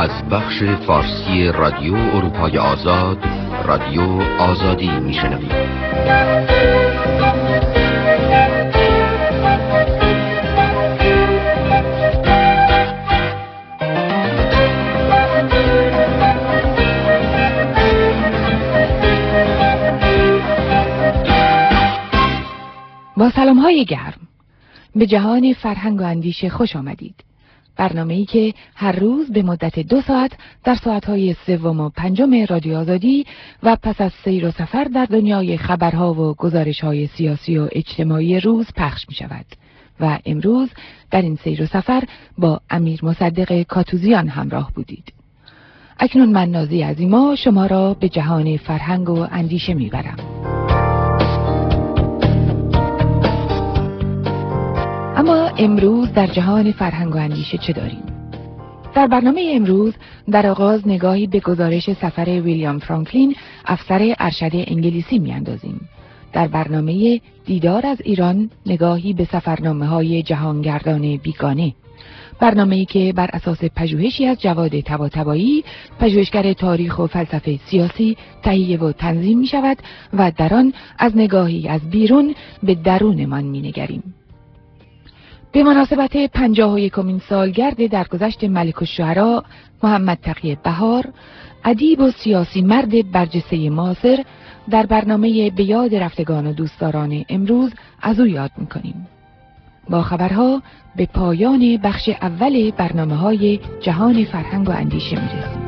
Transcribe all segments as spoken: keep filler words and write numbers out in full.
از بخش فارسی رادیو اروپای آزاد، رادیو آزادی میشنوید. با سلام‌های گرم به جهان فرهنگ و اندیشه خوش آمدید. برنامه‌ای که هر روز به مدت دو ساعت در ساعت‌های سوم و پنجم رادیو آزادی و پس از سیر و سفر در دنیای خبرها و گزارش‌های سیاسی و اجتماعی روز پخش می‌شود. و امروز در این سیر و سفر با امیر مصدق کاتوزیان همراه بودید. اکنون من نازی عظیما شما را به جهان فرهنگ و اندیشه می‌برم. اما امروز در جهان فرهنگ و اندیشه چه داریم؟ در برنامه امروز در آغاز نگاهی به گزارش سفر ویلیام فرانکلین، افسر ارشد انگلیسی میاندازیم. در برنامه دیدار از ایران نگاهی به سفرنامه‌های جهانگردان بیگانه، برنامه‌ای که بر اساس پژوهشی از جواد طباطبایی، پژوهشگر تاریخ و فلسفه سیاسی، تهیه و تنظیم می‌شود و در آن از نگاهی از بیرون به درونمان می‌نگریم. به مناسبت پنجاه و یکمین سالگرد درگذشت ملک الشعراء محمد تقی بهار، ادیب و سیاسی مرد برجسته معاصر، در برنامه به یاد رفتگان و دوستداران امروز از او یاد می‌کنیم. با خبرها به پایان بخش اول برنامه‌های جهان فرهنگ و اندیشه می‌رسیم.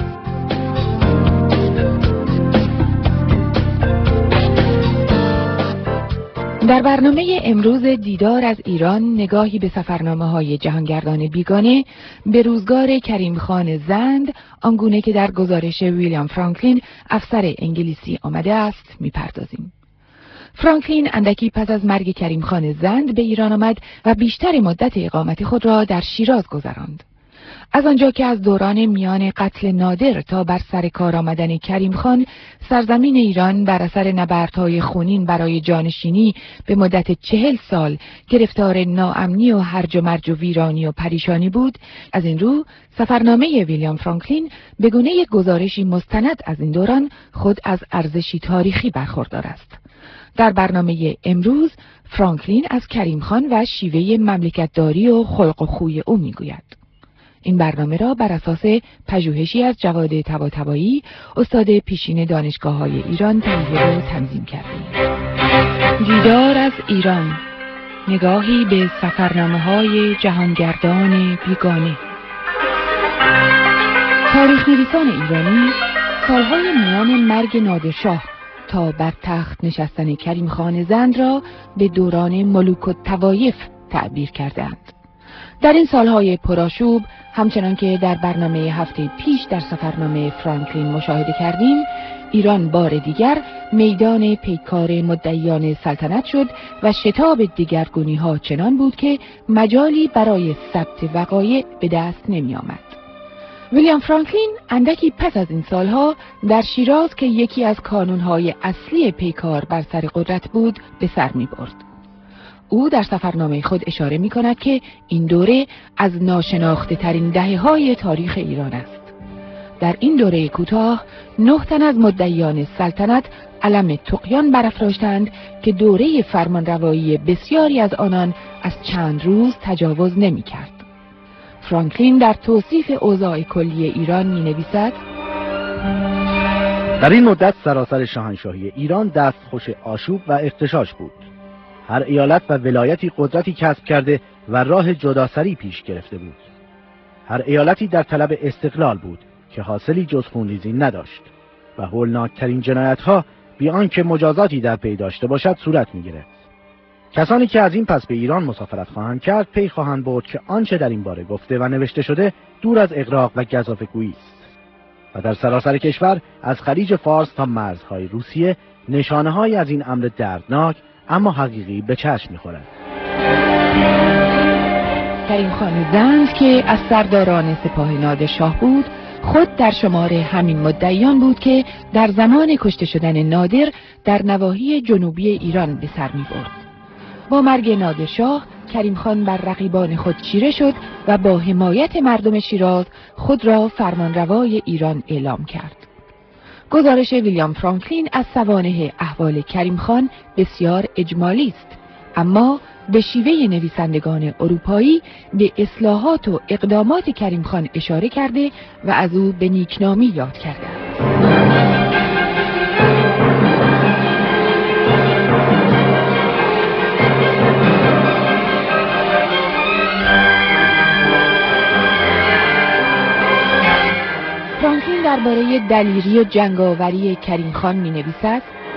در برنامه امروز دیدار از ایران نگاهی به سفرنامه‌های جهانگردان بیگانه به روزگار کریم خان زند، آنگونه که در گزارش ویلیام فرانکلین افسر انگلیسی آمده است می‌پردازیم. فرانکلین اندکی پس از مرگ کریم خان زند به ایران آمد و بیشتر مدت اقامت خود را در شیراز گذراند. از آنجا که از دوران میان قتل نادر تا بر سر کار آمدن کریم خان سرزمین ایران بر اثر نبردهای خونین برای جانشینی به مدت چهل سال گرفتار ناامنی و هرج و مرج و ویرانی و پریشانی بود، از این رو سفرنامه ویلیام فرانکلین به گونه گزارشی مستند از این دوران خود از ارزشی تاریخی برخوردار است. در برنامه امروز فرانکلین از کریم خان و شیوه مملکتداری و خلق و خوی او میگوید. این برنامه را بر اساس پژوهشی از جواد طباطبایی، استاد پیشین دانشگاه‌های ایران تهیه و تنظیم کردیم. دیدار از ایران، نگاهی به سفرنامه‌های جهانگردان بیگانه. تاریخ نویسان ایرانی سالهای میان مرگ نادرشاه تا بر تخت نشستن کریم خان زند را به دوران ملوک الطوایف تعبیر کردند. در این سالهای پرآشوب، همچنان که در برنامه هفته پیش در سفرنامه فرانکلین مشاهده کردیم، ایران بار دیگر میدان پیکار مدعیان سلطنت شد و شتاب دگرگونی‌ها چنان بود که مجالی برای ثبت وقایع به دست نمی آمد. ویلیام فرانکلین اندکی پس از این سالها در شیراز که یکی از کانونهای اصلی پیکار بر سر قدرت بود به سر می برد. او در سفرنامه خود اشاره می کند که این دوره از ناشناخته ترین دهه های تاریخ ایران است. در این دوره کوتاه نه تن از مدعیان سلطنت علم طغیان برافراشتند که دوره فرمانروایی بسیاری از آنان از چند روز تجاوز نمی کرد. فرانکلین در توصیف اوضاع کلی ایران می نویسد: در این مدت سراسر شاهنشاهی ایران دستخوش آشوب و اغتشاش بود. هر ایالت و ولایتی قدرتی کسب کرده و راه جداسری پیش گرفته بود. هر ایالتی در طلب استقلال بود که حاصلی جز خونریزی نداشت و هولناکترین جنایت‌ها بی آنکه مجازاتی در پی داشته باشد صورت می‌گرفت. کسانی که از این پس به ایران مسافرت خواهند کرد پی خواهند برد که آنچه در این باره گفته و نوشته شده دور از اغراق و گزافه‌گویی است و در سراسر کشور از خلیج فارس تا مرزهای روسیه نشانه‌هایی از این امر دردناک اما حقیقی به چشم می‌خورد. کریم خان زند که از سرداران سپاه نادرشاه بود، خود در شمار همین مدعیان بود که در زمان کشته شدن نادر در نواحی جنوبی ایران به سر می‌برد. با مرگ نادرشاه، کریم خان بر رقیبان خود چیره شد و با حمایت مردم شیراز خود را فرمانروای ایران اعلام کرد. گزارش ویلیام فرانکلین از سوانح احوال کریم خان بسیار اجمالی است، اما به شیوه نویسندگان اروپایی به اصلاحات و اقدامات کریم خان اشاره کرده و از او به نیکنامی یاد کرده است. فرانکلین درباره دلیری و جنگاوری کریم خان می نویسد: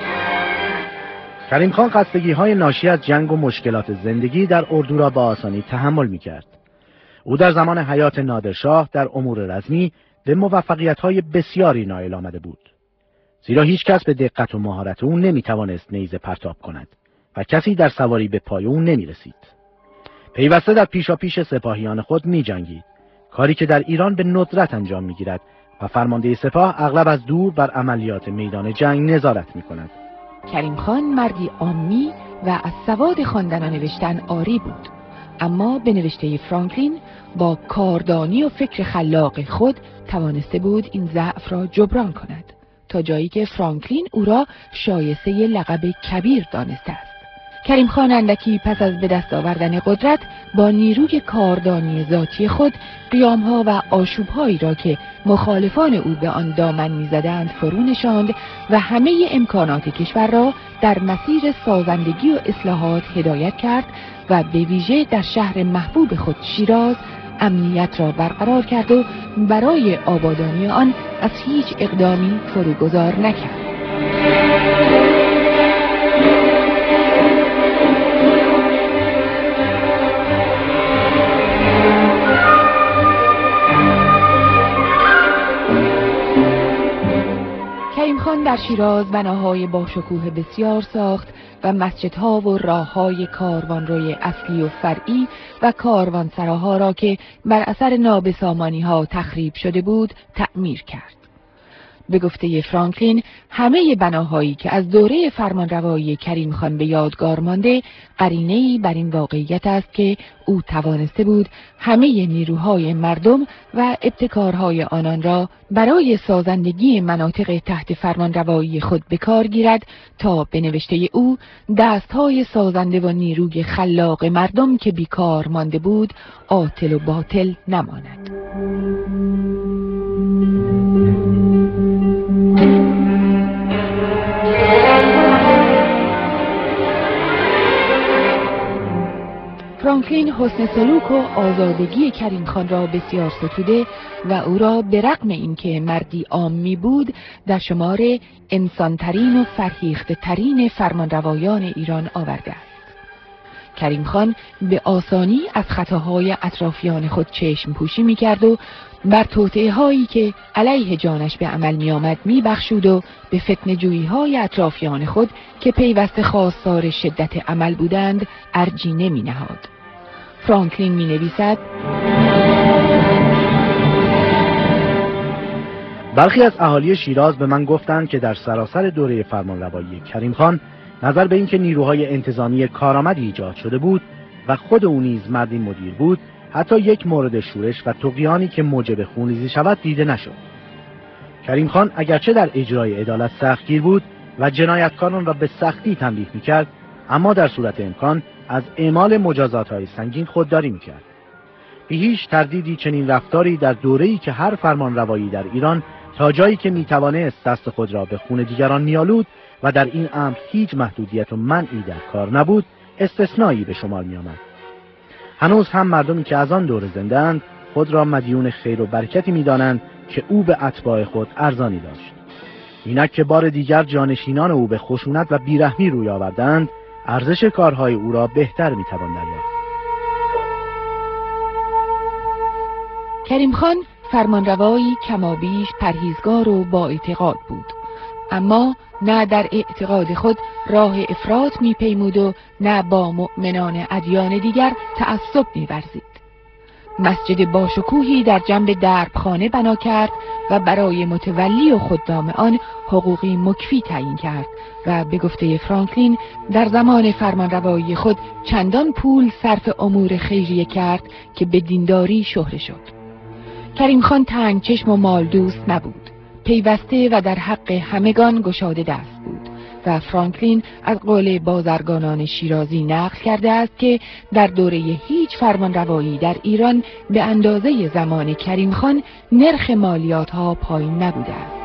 کریم خان خستگی های ناشی از جنگ و مشکلات زندگی در اردو را با آسانی تحمل می کرد. او در زمان حیات نادرشاه در امور رزمی به موفقیت های بسیاری نائل آمده بود. زیرا هیچ کس به دقت و مهارت او نمی توانست نیزه پرتاب کند و کسی در سواری به پای او نمی رسید. پیوسته در پیشاپیش سپاهیان خود می جنگید، کاری که در ایران به ندرت انجام می گیرد و فرمانده سپاه اغلب از دور بر عملیات میدان جنگ نظارت می کند. کریم خان مردی عامی و از سواد خواندن و نوشتن عاری بود، اما به نوشته فرانکلین با کاردانی و فکر خلاق خود توانسته بود این ضعف را جبران کند، تا جایی که فرانکلین او را شایسته لقب کبیر دانسته است. کریم خان اندکی پس از به دست آوردن قدرت با نیروی کاردانی ذاتی خود قیامها و آشوبهایی را که مخالفان او به آن دامن می‌زدند فرو نشاند و همه امکانات کشور را در مسیر سازندگی و اصلاحات هدایت کرد و به ویژه در شهر محبوب خود شیراز امنیت را برقرار کرد و برای آبادانی آن از هیچ اقدامی فروگذار نکرد. کریم خان در شیراز بناهای با شکوه بسیار ساخت و مسجدها و راههای کاروانروی اصلی و فرعی و کاروانسراها را که بر اثر نابسامانی‌ها تخریب شده بود تعمیر کرد. به گفته فرانکلین همه بناهایی که از دوره فرمانروایی کریم خان به یادگار مانده قرینه‌ای بر این واقعیت است که او توانسته بود همه نیروهای مردم و ابتکارهای آنان را برای سازندگی مناطق تحت فرمانروایی خود به کار گیرد تا به نوشته او دستهای سازنده و نیروی خلاق مردم که بیکار مانده بود عاطل و باطل نماند. فرانکلین حسن سلوک و آزادگی کریم خان را بسیار ستوده و او را به رغم اینکه مردی عامی بود در شمار انسانترین و فرهیخته ترین فرمانروایان ایران آورده است. کریم خان به آسانی از خطاهای اطرافیان خود چشم پوشی می کرد و بر توطئه هایی که علیه جانش به عمل می آمد می بخشود و به فتنه جویی های اطرافیان خود که پیوسته خواستار شدت عمل بودند ارجی نمی نهاد. فرانکلین می نویسد: برخی از اهالی شیراز به من گفتند که در سراسر دوره فرمانروایی کریم خان نظر به اینکه نیروهای انتظامی کارآمدی ایجاد شده بود و خود او نیز مردی مدیر بود حتی یک مورد شورش و طغیانی که موجب خونریزی شود دیده نشد. کریم خان اگرچه در اجرای عدالت سختگیر بود و جنایتکاران را به سختی تنبیه می‌کرد، اما در صورت امکان از اعمال مجازات‌های سنگین خودداری می‌کرد. بی هیچ تردیدی چنین رفتاری در دوره‌ای که هر فرمانروایی در ایران تا جایی که می‌توانست دست خود را به خون دیگران می‌آلود و در این امر هیچ محدودیت و منعی در کار نبود، استثنایی به شمار می‌آمد. هنوز هم مردمی که از آن دوره زنده‌اند خود را مدیون خیر و برکتی می‌دانند که او به اتباع خود ارزانی داشت. اینک که بار دیگر جانشینان او به خشونت و بیرحمی روی آوردند، ارزش کارهای او را بهتر می‌توان دریافت. کریم خان فرمانروایی کمابیش پرهیزگار و با اعتقاد بود، اما نه در اعتقاد خود راه افراط می‌پیمود و نه با مؤمنان ادیان دیگر تعصب می‌ورزید. مسجد باشکوهی در جنب دربخانه بنا کرد و برای متولی و خدام آن حقوقی مکفی تعیین کرد و به گفته فرانکلین در زمان فرمانروایی خود چندان پول صرف امور خیریه کرد که به دینداری شهره شد. کریم خان تنگ چشم و مال دوست نبود، پیوسته و در حق همگان گشاده دست بود و فرانکلین از قول بازرگانان شیرازی نقل کرده است که در دوره هیچ فرمانروایی در ایران به اندازه زمان کریم خان نرخ مالیات ها پایین نبوده است.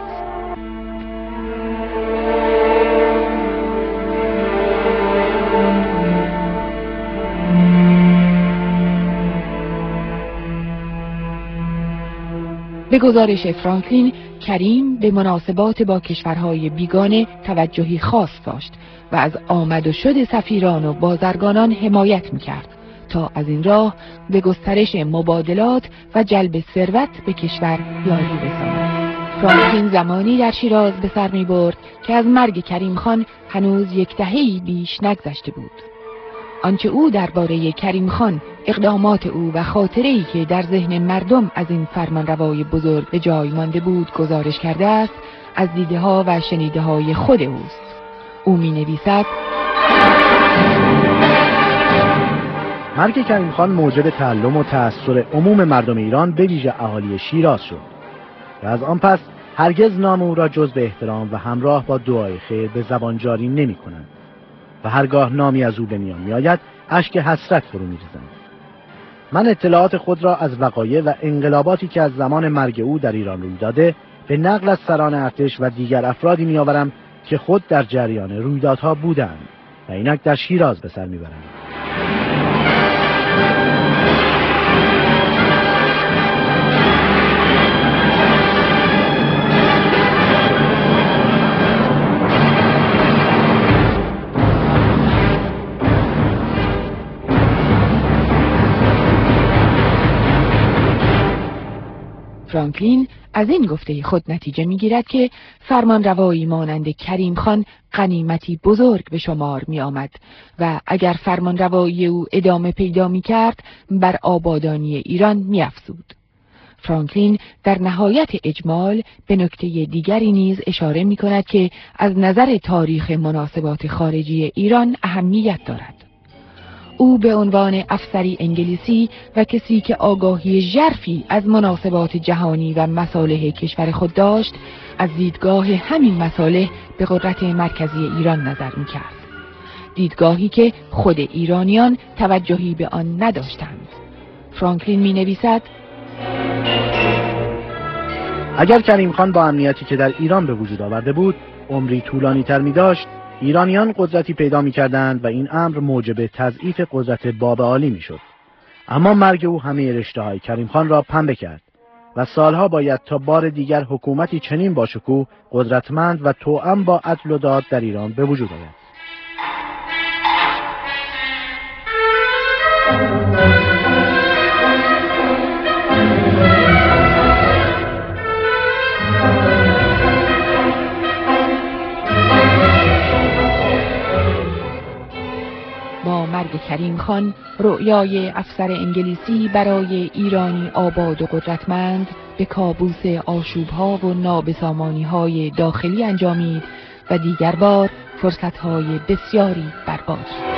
به گزارش فرانکلین، کریم به مناسبات با کشورهای بیگانه توجهی خاص داشت و از آمد و شد سفیران و بازرگانان حمایت می‌کرد تا از این راه به گسترش مبادلات و جلب ثروت به کشور یاری رساند. فرانکلین زمانی در شیراز به سر می‌برد که از مرگ کریم خان هنوز یک دهه‌ای بیش نگذشته بود. آنچه او درباره کریم خان، اقدامات او و خاطره‌ای که در ذهن مردم از این فرمانروای بزرگ به جای مانده بود گزارش کرده است، از دیده‌ها و شنیده‌های خود اوست. او می‌نویسد: مرگ کریم خان موجب تعلم و تأثیر عموم مردم ایران به ویژه اهالی شیراز شد و از آن پس هرگز نام او را جز به احترام و همراه با دعای خیر به زبان جاری نمی‌کنند و هرگاه نامی از او به میان میآید اشک حسرت فرو می‌ریزند. من اطلاعات خود را از وقایع و انقلاباتی که از زمان مرگ او در ایران روی داده به نقل از سران ارتش و دیگر افرادی میآورم که خود در جریان رویدادها بودند و اینک در شیراز به سر میبرند. فرانکلین از این گفته خود نتیجه می‌گیرد که فرمانروایی مانند کریم خان غنیمتی بزرگ به شمار می آمد و اگر فرمانروایی او ادامه پیدا می کرد بر آبادانی ایران می افزود. فرانکلین در نهایت اجمال به نکته دیگری نیز اشاره می کند که از نظر تاریخ مناسبات خارجی ایران اهمیت دارد. او به عنوان افسری انگلیسی و کسی که آگاهی ژرفی از مناسبات جهانی و مصالح کشور خود داشت، از دیدگاه همین مصالح به قدرت مرکزی ایران نظر می‌کرد. دیدگاهی که خود ایرانیان توجهی به آن نداشتند. فرانکلین می‌نویسد: اگر کریم خان با امنیتی که در ایران به وجود آورده بود عمری طولانی تر می داشت، ایرانیان قدرتی پیدا می کردند و این امر موجب تضعیف قدرت باب عالی می شد. اما مرگ او همه رشته های کریم خان را پنبه کرد و سالها باید تا بار دیگر حکومتی چنین با شکوه، قدرتمند و توأم با عدل و داد در ایران به وجود آید. با مرگ کریم خان، رؤیای افسر انگلیسی برای ایرانی آباد و قدرتمند به کابوس آشوب‌ها و نابسامانی‌های داخلی انجامید و دیگر بار فرصت‌های بسیاری برباد شد.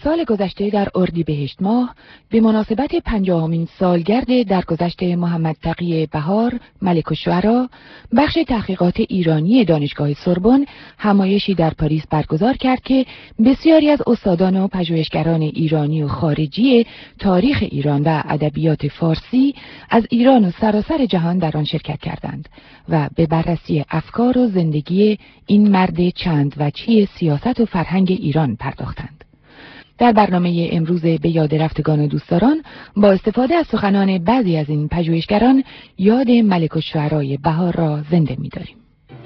سال گذشته در اردیبهشت ماه به مناسبت پنجاهمین سالگرد درگذشت محمد تقی بهار ملک الشعرا، بخش تحقیقات ایرانی دانشگاه سوربن همایشی در پاریس برگزار کرد که بسیاری از استادان و پژوهشگران ایرانی و خارجی تاریخ ایران و ادبیات فارسی از ایران و سراسر جهان در آن شرکت کردند و به بررسی افکار و زندگی این مرد چند وجهی سیاست و فرهنگ ایران پرداختند. در برنامه امروز به یاد رفتگان و دوستداران با استفاده از سخنان بعضی از این پژوهشگران یاد ملک الشعرای بهار را زنده می‌داریم.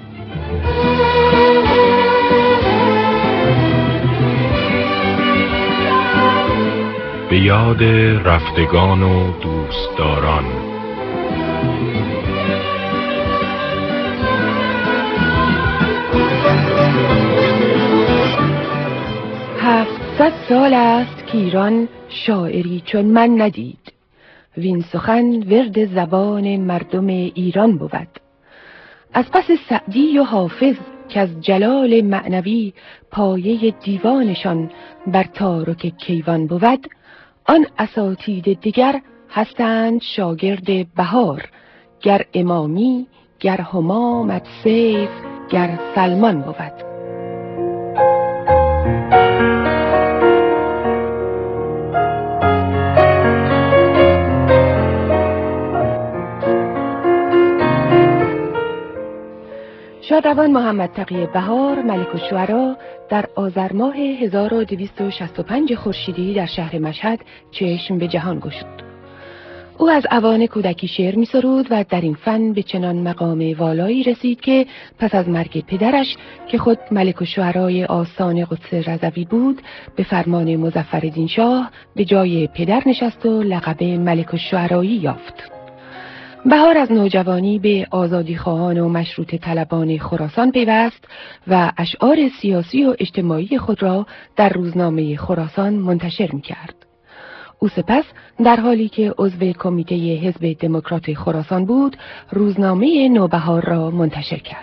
به یاد رفتگان و دوستداران. هفتصد سال است که ایران شاعری چون من ندید، وین سخن ورد زبان مردم ایران بود. از پس سعدی و حافظ که از جلال معنوی پایه دیوانشان بر تارک کیوان بود، آن اساتید دیگر هستند شاگرد بهار، گر امامی گر همامت سیف گر سلمان بود. شادروان محمد تقی بهار ملک الشعرا در آذر ماه هزار و دویست و شصت و پنج خورشیدی در شهر مشهد چشم به جهان گشود. او از اوان کودکی شعر می سرود و در این فن به چنان مقام والایی رسید که پس از مرگ پدرش که خود ملک الشعرای آستان قدس رضوی بود، به فرمان مظفرالدین شاه به جای پدر نشست و لقب ملک الشعرایی یافت. بهار از نوجوانی به آزادیخواهان و مشروطه طلبان خراسان پیوست و اشعار سیاسی و اجتماعی خود را در روزنامه خراسان منتشر می‌کرد. او سپس در حالی که عضو کمیته حزب دموکرات خراسان بود، روزنامه نوبهار را منتشر کرد.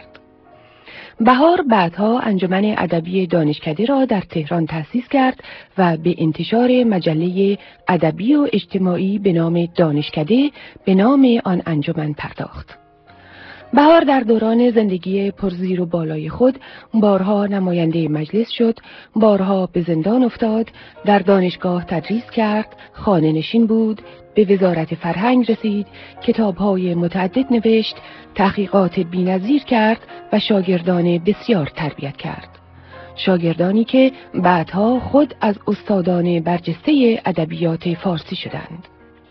بهار بعدها انجمن ادبی دانشکده را در تهران تأسیس کرد و به انتشار مجله ادبی و اجتماعی به نام دانشکده به نام آن انجمن پرداخت. بهار در دوران زندگی پرزیر و بالای خود بارها نماینده مجلس شد، بارها به زندان افتاد، در دانشگاه تدریس کرد، خانه نشین بود، به وزارت فرهنگ رسید، کتاب‌های متعدد نوشت، تحقیقات بی‌نظیر کرد و شاگردان بسیار تربیت کرد. شاگردانی که بعدها خود از استادان برجسته ادبیات فارسی شدند.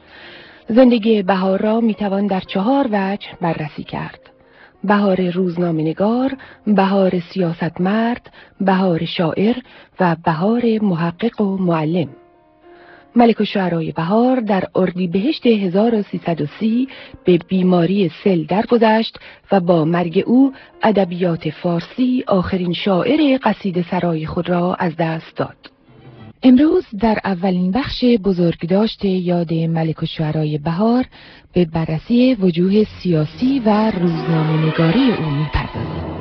زندگی بهار را میتوان در چهار وجه بررسی کرد: بهار روزنامه‌نگار، بهار سیاستمرد، بهار شاعر و بهار محقق و معلم. ملک الشعرای بهار در اردیبهشت هزار و سیصد و سی به بیماری سل درگذشت و با مرگ او ادبیات فارسی آخرین شاعر قصیده سرای خود را از دست داد. امروز در اولین بخش بزرگداشت یاد ملک الشعرای بهار به بررسی وجوه سیاسی و روزنامه‌نگاری او می‌پردازیم.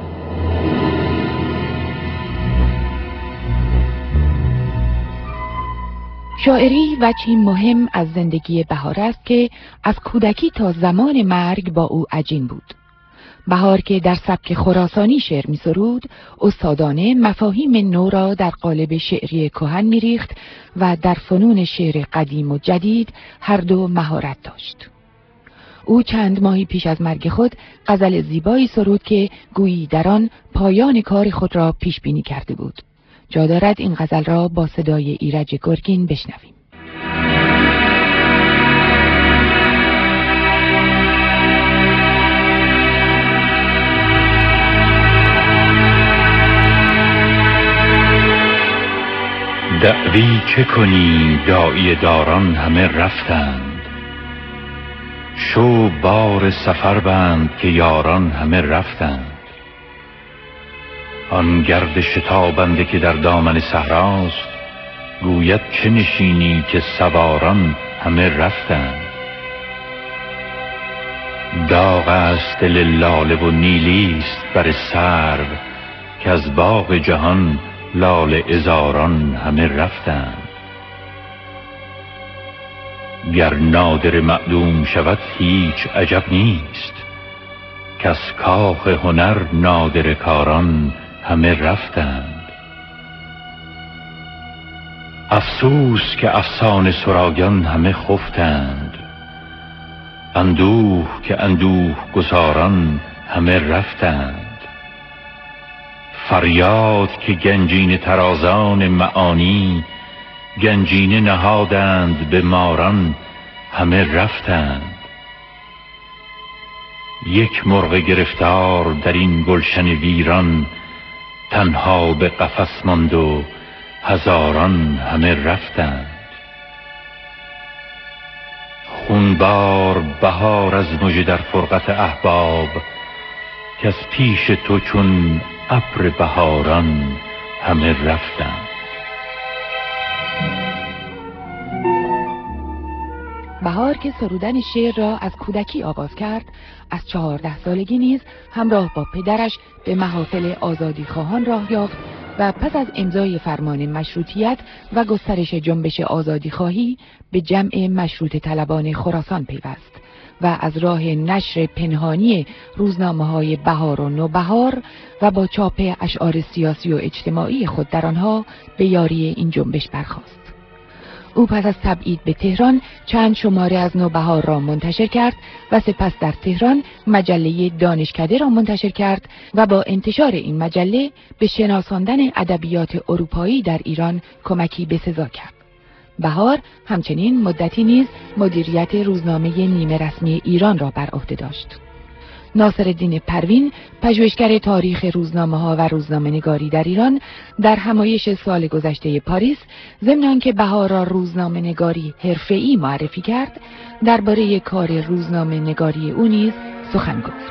شاعری وجهی مهم از زندگی بهار است که از کودکی تا زمان مرگ با او عجین بود. بهار که در سبک خراسانی شعر می سرود، استادانه مفاهیم نو را در قالب شعری کهن می ریخت و در فنون شعر قدیم و جدید هر دو مهارت داشت. او چند ماهی پیش از مرگ خود غزل زیبایی سرود که گویی در آن پایان کار خود را پیش بینی کرده بود. جا دارد این غزل را با صدای ایرج گرگین بشنویم. دعوی چه کنی داعی داران همه رفتند، شو بار سفر بند که یاران همه رفتند. آن گرد شتابنده که در دامن صحراست، گوید چه نشینی که سواران همه رفتند. داغ است دل لاله و نیلی است بر سرو، که از باغ جهان لاله عذاران همه رفتند. گر نادر معدوم شود هیچ عجب نیست، کز کاخ هنر نادر کاران همه رفتند. افسوس که افسانه سرایان همه خفتند، اندوه که اندوه گساران همه رفتند. فریاد که گنجینه ترازان معانی، گنجینه نهادند به ماران همه رفتند. یک مرغ گرفتار در این گلشن ویران، تنها به قفس ماند و هزاران همه رفتند. خونبار بهار از مژه در فرقت احباب، که از پیش تو چون ابر بهاران همه رفتند. بهار که سرودن شعر را از کودکی آغاز کرد، از چهارده سالگی نیز همراه با پدرش به محافل آزادی خواهان راه یافت و پس از امضای فرمان مشروطیت و گسترش جنبش آزادی خواهی به جمع مشروط طلبان خراسان پیوست و از راه نشر پنهانی روزنامه‌های بهار و نوبهار و با چاپ اشعار سیاسی و اجتماعی خود در آنها به یاری این جنبش برخاست. او پس از تبعید به تهران چند شماره از نوبهار را منتشر کرد و سپس در تهران مجله دانشکده را منتشر کرد و با انتشار این مجله به شناساندن ادبیات اروپایی در ایران کمکی به سزا کرد. بهار همچنین مدتی نیز مدیریت روزنامه نیمه رسمی ایران را بر عهده داشت. ناصرالدین پروین، پژوهشگر تاریخ روزنامه‌ها و روزنامه‌نگاری در ایران، در همایش سال گذشته پاریس، ضمن آنکه بهار را روزنامه‌نگاری حرفه‌ای معرفی کرد، درباره کار روزنامه‌نگاری او نیز سخن گفت.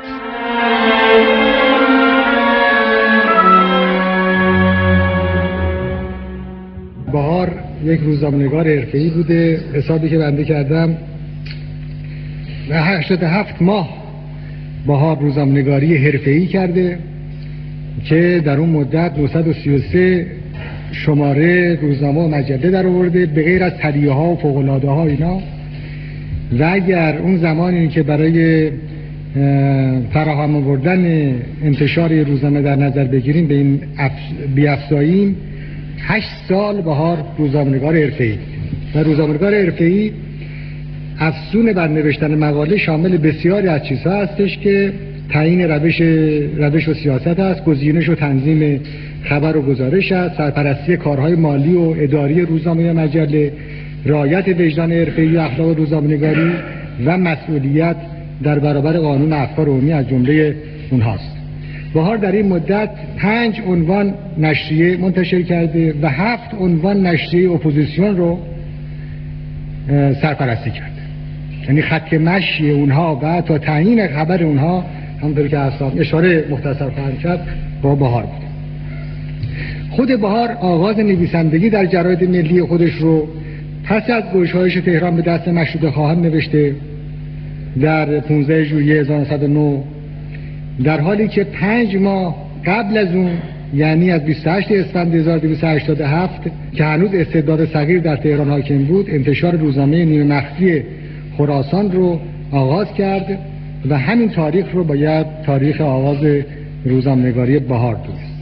بهار یک روزنامه‌نگار حرفه‌ای بوده. حسابی که بنده کردم و هشتاد و هفت ماه بهار روزنامه‌نگاری حرفه‌ای کرده که در اون مدت دویست و سی و سه شماره روزنامه و مجله در آورده، به غیر از تلیه‌ها و فوق‌العاده‌ها اینا. و اگر اون زمانی که برای فراهم آوردن انتشار روزنامه در نظر بگیریم به این بیافزاییم، هشت سال بهار روزنامه‌نگار حرفه‌ای و روزنامه‌نگار حرفه‌ای افزون بر نوشتن مقاله شامل بسیاری از چیزها هستش که تعیین روش روش و سیاست است، گزینش و تنظیم خبر و گزارش است، سرپرستی کارهای مالی و اداری روزنامه و مجله، رعایت وجدان حرفه‌ای و اخلاق روزنامه‌نگاری و مسئولیت در برابر قانون افکار عمومی از جمله اونهاست. بهار در این مدت پنج عنوان نشریه منتشر کرده و هفت عنوان نشریه اپوزیسیون رو سرپرستی کرده. یعنی خط مشی اونها و تا تعیین خبر اونها، همونطور که اصلا اشاره مختصر خواهم کرد، با بهار بود. خود بهار آغاز نویسندگی در جراید ملی خودش رو پس از گشایش تهران به دست مشروطه خواهان نوشته در پانزده ژوئیه هزار و نهصد و نه، در حالی که پنج ماه قبل از اون، یعنی از بیست و هشتم اسفند هزار و دویست و هشتاد و هفت که هنوز استبداد صغیر در تهران حاکم بود، انتشار روزنامه نیمه مخفی خراسان رو آغاز کرد و همین تاریخ رو باید تاریخ آغاز روزنامه‌نگاری بهار دونست.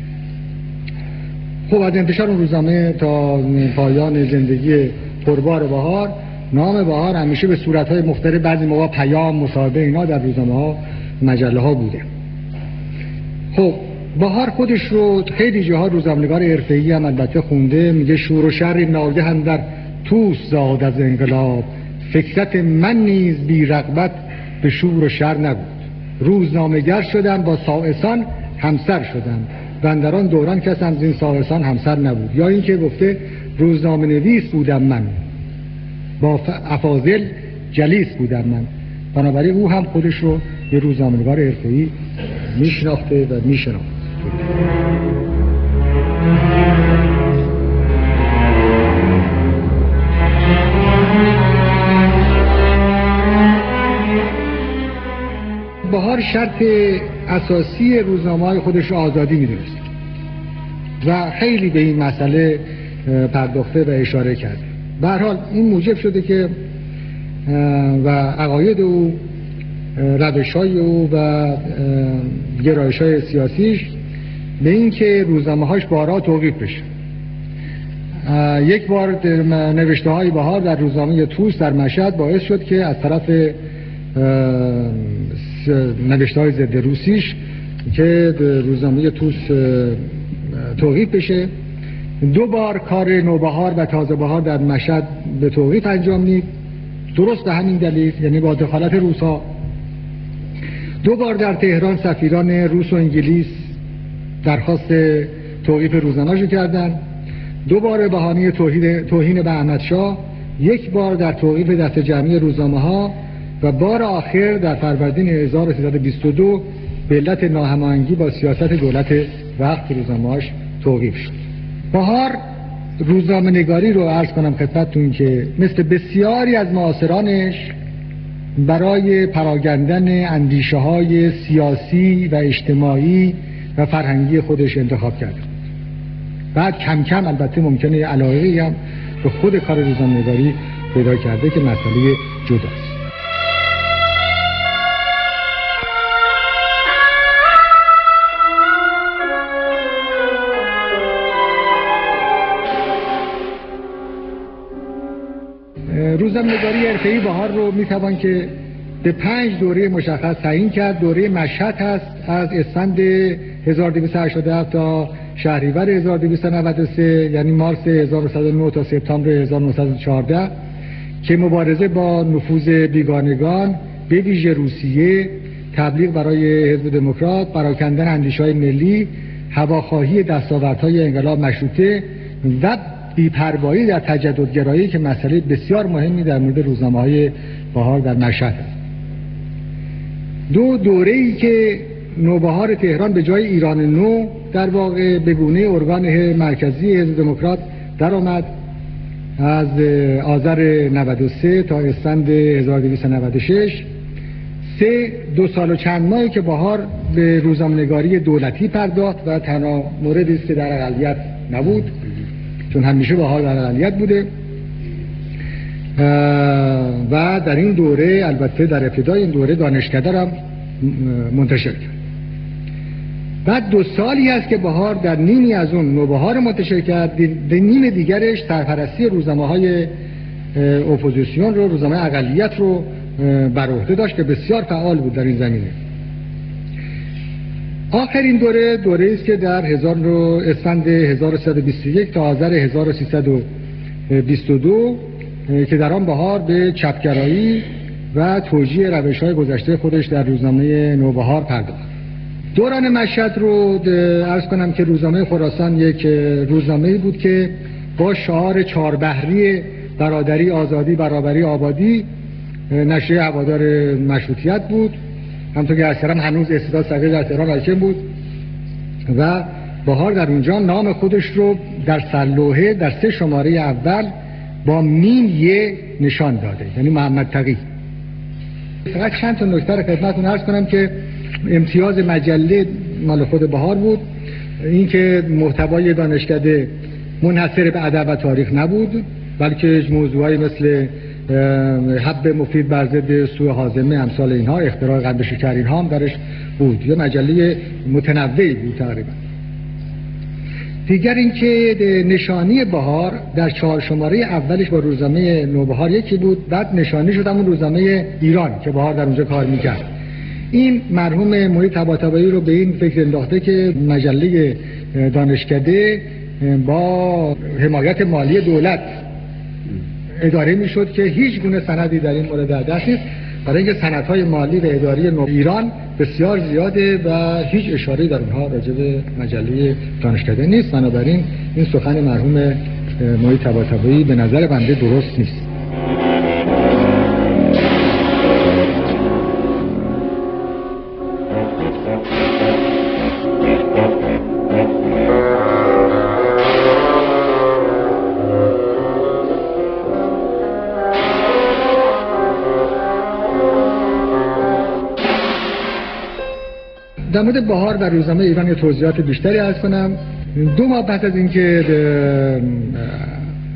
خب از انتشار روزنامه تا پایان زندگی پربار بهار، نام بهار همیشه به صورت‌های مختلف، بعضی موقع پیام، مصاحبه اینا در روزنامه‌ها مجله ها بوده. خب بهار خودش رو خیلی جاها روزنامه‌نگار حرفه‌ای هم البته خونده، میگه شور و شر ناگهان در توس زاد از انقلاب، فکرت من نیز بی رغبت به شور و شر نبود، روزنامه‌گر شدم با سائسان همسر شدم و در آن دوران کس هم زین سائسان همسر نبود. یا اینکه گفته روزنامه نویس بودم من، با افاضل جلیس بودم من. بنابراین او هم خودش رو یه روزنامه‌نگار حرفه‌ای میشناخته و میشناخت. بهار شرط اساسی روزنامه‌های خودش رو آزادی می‌دونست و خیلی به این مسئله پرداخته و اشاره کرده. به هر حال این موجب شده که و عقاید او، روش‌های او و گرایش‌های سیاسیش به این که روزنامه‌هاش بارها توقیف بشه. یک بار نوشته‌های بهار در روزنامه توس در مشهد باعث شد که از طرف نوشته‌های ضد روسیش که روزنامه توس توقیف بشه. دو بار کار نوبهار و تازه بهار در مشهد به توقیف انجام دید، درست به همین دلیل، یعنی با دخالت روس‌ها. دو بار در تهران سفیران روس و انگلیس درخواست توقیف روزنامه‌شو کردن. دو بار به بهانه توهین توهین به احمدشاه، یک بار در توقیف دست جمعی روزنامه‌ها و بار آخر در فروردین هزار و سیصد و بیست و دو به علت ناهماهنگی با سیاست دولت وقت روزنامه‌هاش توقیف شد. بهار روزنامه‌نگاری رو عرض کنم خدمتتون که مثل بسیاری از معاصرانش برای پراگندن اندیشه‌های سیاسی و اجتماعی و فرهنگی خودش انتخاب کرده. بعد کم کم البته ممکنه علاقه‌ای هم به خود کار روزنامه‌نگاری پیدا کرده که مسئله جداست. روزنامه‌نگاری حرفه‌ای بهار رو میتوان که به پنج دوره مشخص تعیین کرد. دوره مشهد هست از اسفند هزار و دویست و هشتاد و هفت تا شهریور هزار و دویست و نود و سه، یعنی مارس هزار و نهصد و نه تا سپتامبر هزار و نهصد و چهارده، که مبارزه با نفوذ بیگانگان به ویژه روسیه، تبلیغ برای حزب دموکرات، پراکندن اندیشه‌های ملی، هواخواهی دستاوردهای انقلاب مشروطه و بی‌پروایی در تجددگرایی که مسئله بسیار مهمی در مورد روزنامه‌های بهار در مشهد است. دو دوره‌ای که نوبهار تهران به جای ایران نو در واقع به گونه ارگان مرکزی حزب دموکرات در آمد از آذر نود و سه تا اسفند هزار و دویست و نود و شش. سه دو سال و چند ماهی که بهار به روزنامه‌نگاری دولتی پرداخت و تنها موردی است که در اقلیت نبود، چون همیشه بهار در اقلیت بوده و در این دوره البته در ابتدای این دوره دانشکده هم منتشر کرد. بعد دو سالی است که بهار در نیمی از اون نوبهار منتشر کرد، در نیم دیگرش سرپرستی روزنامه‌های اپوزیسیون رو، روزنامه اقلیت رو بر عهده داشت که بسیار فعال بود در این زمینه. آخرین دوره دوره است که در هزار اسفند هزار و سیصد و بیست و یک تا آذر هزار و سیصد و بیست و دو که در آن بهار به چپگرایی و توجیه روش‌های گذشته خودش در روزنامه نوبهار پرداخت. دوران مشهد رو عرض کنم که روزنامه خراسان یک روزنامه‌ای بود که با شعار چهاربحری برادری، آزادی، برابری، آبادی نشریه هوادار مشروطیت بود. همونطور که از تهران هنوز استعداد صغیر در تهران حاکم بود و بهار در اونجا نام خودش رو در سرلوحه در سه شماره اول با میم یه نشان داده، یعنی محمد تقی. فقط چند تا نکته رو خدمتتون عرض کنم که امتیاز مجله مال خود بهار بود، اینکه محتوای دانشکده منحصر به ادب و تاریخ نبود، بلکه موضوعایی مثل حب مفید بر ضد سوء هاضمه، امثال اینها، اختراع قند شکر، اینها هم درش بود. یه مجله متنوعی بود تقریبا. دیگر اینکه نشانی بهار در چهار شماره اولش با روزنامه نوبهار یکی بود، بعد نشانی شد همون روزنامه ایران که بهار در اونجا کار میکرد. این مرحوم محیط طباطبایی رو به این فکر انداخته که مجله دانشکده با حمایت مالی دولت اداره میشد که هیچ گونه سندی در این مورد در دست نیست، برای اینکه سندهای مالی و اداری ایران بسیار زیاده و هیچ اشاره‌ای در اونها راجع به مجله دانشکده نیست. بنابراین این سخن مرحوم محیط طباطبایی به نظر بنده درست نیست. در مورد بهار در روزنامه ایران توضیحات بیشتری عرض کنم. دو ماه بعد از اینکه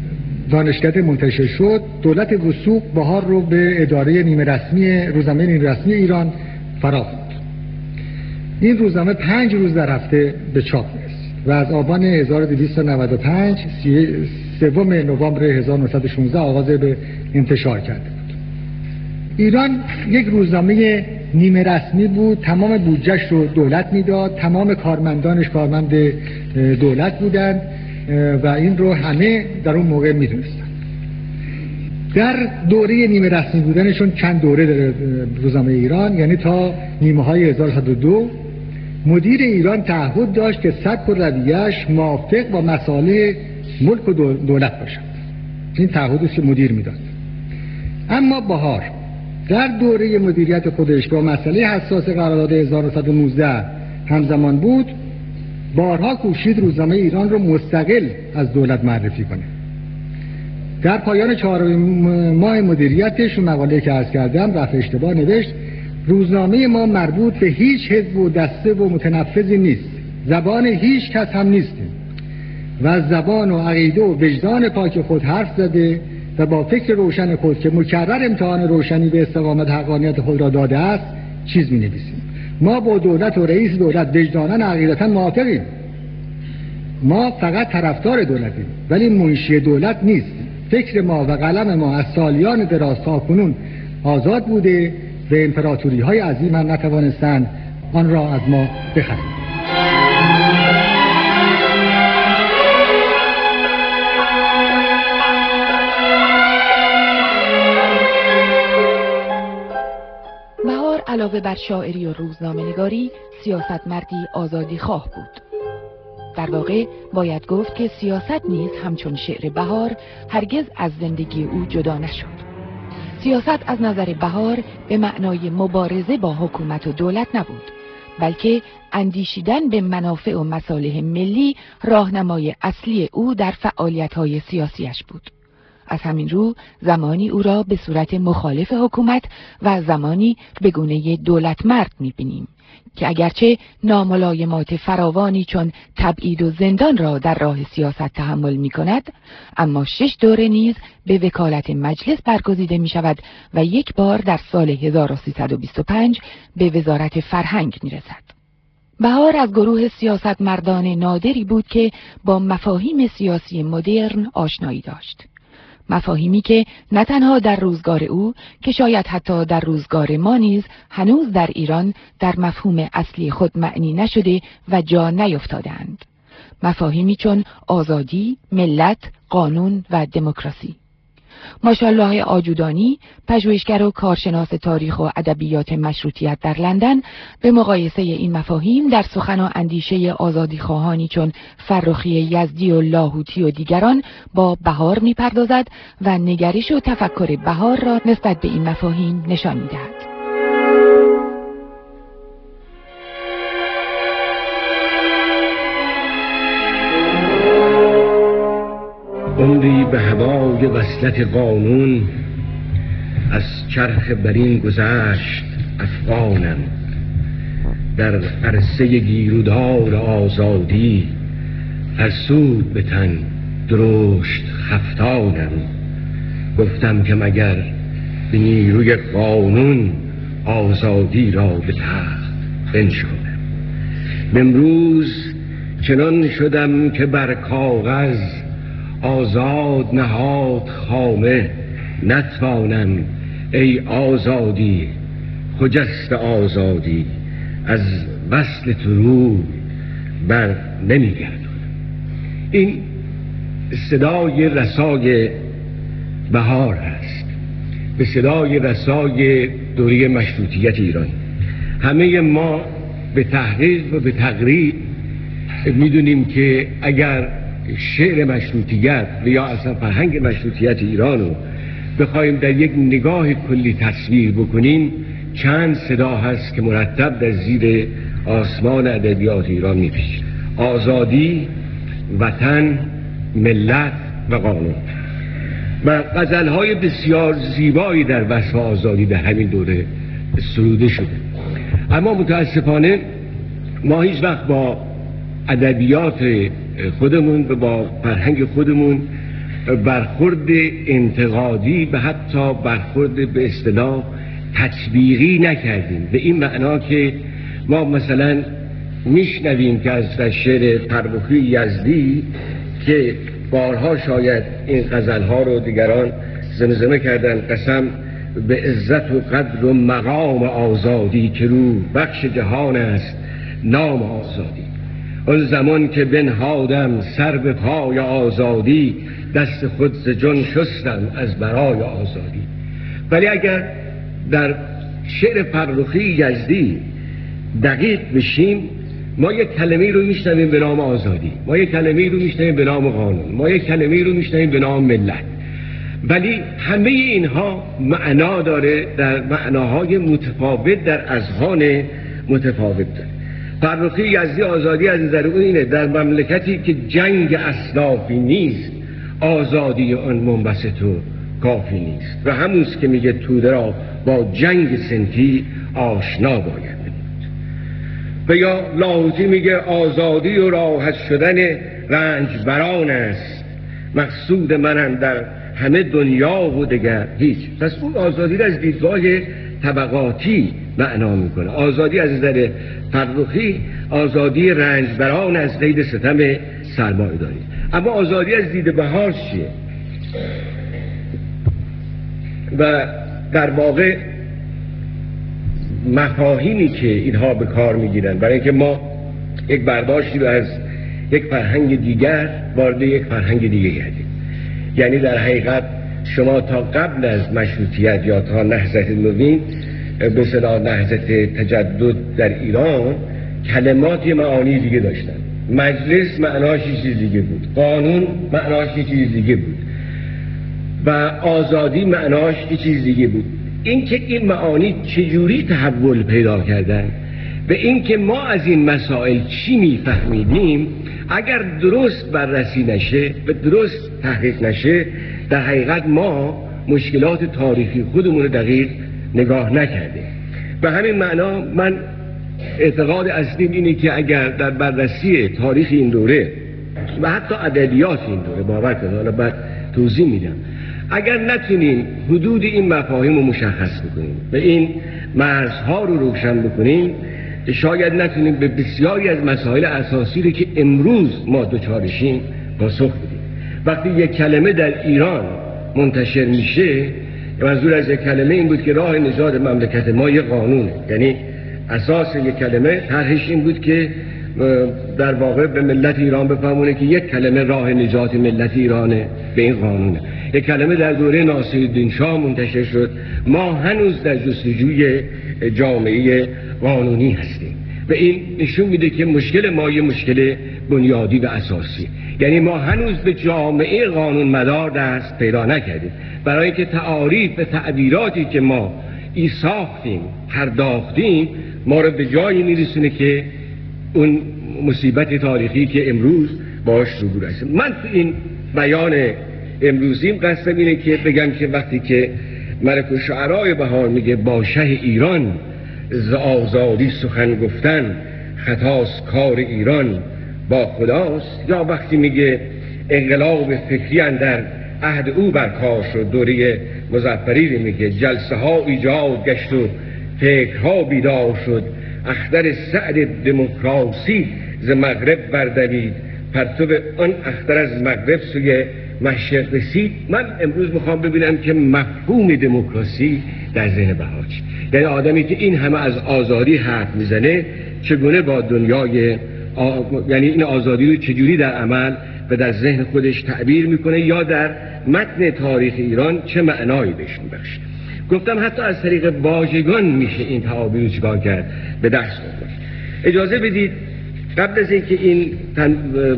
دانشکده منتشر شد، دولت وثوق بهار رو به اداره نیمه رسمی روزنامه نیمه رسمی ایران فرا خوند. این روزنامه پنج روز در هفته به چاپ رسید و از آبان هزار و دویست و نود و پنج سوم نوامبر هزار و نهصد و شانزده آغاز به انتشار کرده بود. ایران یک روزنامه نیمه رسمی بود، تمام بودجهش رو دولت میداد، تمام کارمندانش کارمند دولت بودند و این رو همه در اون موقع میدونستن. در دوره نیمه رسمی بودنشون چند دوره داره روزنامه ایران، یعنی تا نیمه های هزار و سیصد و دو مدیر ایران تعهد داشت که سبک و رویه‌اش موافق با مصالح ملک و دولت باشد. این تعهدی که مدیر میداد. اما بهار در دوره مدیریت خودش با مسئله حساس قرارداد هزار و نهصد و نوزده همزمان بود، بارها کوشید روزنامه ایران رو مستقل از دولت معرفی کنه. در پایان چهارمین ماه مدیریتش مقاله که عرض کردم رفع اشتباه نوشت: روزنامه ما مربوط به هیچ حزب و دسته و متنفذی نیست، زبان هیچ کس هم نیستیم و از زبان و عقیده و وجدان پاک خود حرف زده و با فکر روشن خود که مکرر امتحان روشنی به استقامت حقانیت خود را داده است چیز می نویسیم. ما با دولت و رئیس دولت وجداناً عقیدتاً موافقیم. ما فقط طرفدار دولتیم ولی منشی دولت نیستیم. فکر ما و قلم ما از سالیان دراز تا کنون آزاد بوده و امپراتوری های عظیم هم نتوانستند آن را از ما بخرند. بهار علاوه بر شاعری و روزنامه‌نگاری، سیاستمردی آزادی خواه بود. در واقع باید گفت که سیاست نیز همچون شعر بهار هرگز از زندگی او جدا نشد. سیاست از نظر بهار به معنای مبارزه با حکومت و دولت نبود، بلکه اندیشیدن به منافع و مصالح ملی راهنمای اصلی او در فعالیت‌های سیاسیش بود. از همین رو زمانی او را به صورت مخالف حکومت و زمانی به گونه دولت مرد می‌بینیم که اگرچه ناملایمات فراوانی چون تبعید و زندان را در راه سیاست تحمل می کند، اما شش دوره نیز به وکالت مجلس برگزیده می شود و یک بار در سال هزار و سیصد و بیست و پنج به وزارت فرهنگ می رسد. بهار از گروه سیاستمردان نادری بود که با مفاهیم سیاسی مدرن آشنایی داشت. مفاهیمی که نه تنها در روزگار او که شاید حتی در روزگار ما نیز هنوز در ایران در مفهوم اصلی خود معنی نشده و جا نیفتادند. مفاهیمی چون آزادی، ملت، قانون و دموکراسی. ماشاءالله آجودانی، پژوهشگر و کارشناس تاریخ و ادبیات مشروطیت در لندن، به مقایسه این مفاهیم در سخن و اندیشه آزادیخواهانی چون فرخی یزدی و لاهوتی و دیگران با بهار می‌پردازد و نگرش و تفکر بهار را نسبت به این مفاهیم نشان می‌دهد. عمری به هوای وصلت قانون از چرخ برین گذشت افغانم، در عرصه گیرودار آزادی فرسود به تن درشت خفتانم. گفتم که مگر به نیروی قانون آزادی را به تخت بنشانم. امروز چنان شدم که بر کاغذ آزاد نهاد خامه نتوانم. ای آزادی خجست آزادی، از وصل تو روی بر نمیگردم. این صدای رسای بهار هست، به صدای رسای دوره مشروطیت ایران. همه ما به تحقیق و به تقریب میدونیم که اگر شعر مشروطیت و یا اصلا فرهنگ مشروطیت ایران رو بخوایم در یک نگاه کلی تصویر بکنیم، چند صدا هست که مرتب در زیر آسمان ادبیات ایران میپیچید: آزادی، وطن، ملت و قانون. و غزل‌های بسیار زیبایی در وصف آزادی در همین دوره سروده شده. اما متاسفانه ما هیچ وقت با ادبیات خودمون و با فرهنگ خودمون برخورد انتقادی و حتی برخورد به اصطلاح تطبیقی نکردیم، به این معنا که ما مثلا میشنویم که از شعر فرخی یزدی که بارها شاید این غزلها رو دیگران زمزمه کردن، قسم به عزت و قدر و مقام آزادی که رو بخش جهان است نام آزادی. اون زمان که بنهادم سر به پای آزادی، دست خود ز جان شستم از برای آزادی. ولی اگر در شعر فرخی یزدی دقیق بشیم، ما یک کلمه رو میشنویم به نام آزادی، ما یک کلمه رو میشنویم به نام قانون، ما یک کلمه رو میشنویم به نام ملت، ولی همه اینها معنا داره، در معناهای متفاوت در اذهان متفاوت داره. فرخی یزدی آزادی از نظر اون اینه در مملکتی که جنگ اصنافی نیست، آزادی آن منبسط و کافی نیست. و همونست که میگه توده را با جنگ سنفی آشنا باید. و یا لاهوتی میگه آزادی و راحت شدن رنجبران است، مقصود منم در همه دنیا و دگر هیچ. پس اون آزادی را از دیدگاه طبقاتی معنا میکنه. آزادی از نظر فرخی آزادی رنجبران از قید ستم سرمایه داری. اما آزادی از دید بهار چیه؟ و در واقع مفاهیمی که اینها به کار میگیرن برای اینکه ما یک برداشتی رو از یک فرهنگ دیگر وارد یک فرهنگ دیگه گردیم. یعنی در حقیقت شما تا قبل از مشروطیت یا تا نهضت نوین به اصطلاح نهضت تجدد در ایران کلماتی معانی دیگه داشتن. مجلس معناش یه چیز دیگه بود، قانون معناش یه چیز دیگه بود و آزادی معناش یه چیز دیگه بود. این که این معانی چجوری تحول پیدا کردن به این که ما از این مسائل چی میفهمیدیم اگر درست بررسی نشه و درست تحقیق نشه، در حقیقت ما مشکلات تاریخی خودمون رو دقیق نگاه نکردیم. به همین معنا من اعتقاد اصلیم اینه که اگر در بررسی تاریخ این دوره و حتی ادبیات این دوره، باور کنید حالا بعد توضیح میدم، اگر نتونیم حدود این مفاهیم رو مشخص بکنیم و این مرزها رو روشن بکنیم، شاید نتونیم به بسیاری از مسائل اساسی رو که امروز ما دوچارشیم پاسخ بدیم. وقتی یک کلمه در ایران منتشر میشه، منظور از یک کلمه این بود که راه نجات مملکت ما یک قانونه، یعنی اساس یک کلمه طرحش این بود که در واقع به ملت ایران بفهمونه که یک کلمه راه نجات ملت ایرانه، به این قانونه. یک کلمه در دوره ناصرالدین شاه منتشر شد، ما هنوز در جستجوی جامعه قانونی هستیم و این نشون میده که مشکل ما یه مشکل بنیادی و اساسی، یعنی ما هنوز به جامعه قانون مدار دست پیدا نکردیم. برای اینکه تعاریف و تعبیراتی که ما ای ساختیم پرداختیم ما رو به جایی میرسونه که اون مصیبت تاریخی که امروز باش روبرو هستیم. من تو این بیان امروزیم قصدم اینه که بگم که وقتی که ملک الشعرای بهار میگه با شه ایران ز آزادی سخن گفتن خطاست کار ایران با خداست، یا وقتی میگه انقلاب فکری اندر عهد او برکار شد، دوره مظفری رو میگه جلسه ها ایجاد گشت و فکرها بیدار شد، اختر سعد دموکراسی ز مغرب بردمید، پرتو آن اختر از مغرب سوی مشرق رسید. من امروز میخوام ببینم که مفهوم دموکراسی در ذهن بهار چیه، یعنی آدمی که این همه از آزادی حرف میزنه چگونه با دنیای آ... یعنی این آزادی رو چجوری در عمل و در ذهن خودش تعبیر میکنه یا در متن تاریخ ایران چه معنایی بهش میبخشه. گفتم حتی از طریق واژگان میشه این تعابیر رو چیکار کرد، به دست آورد. اجازه بدید قبل از اینکه این تن...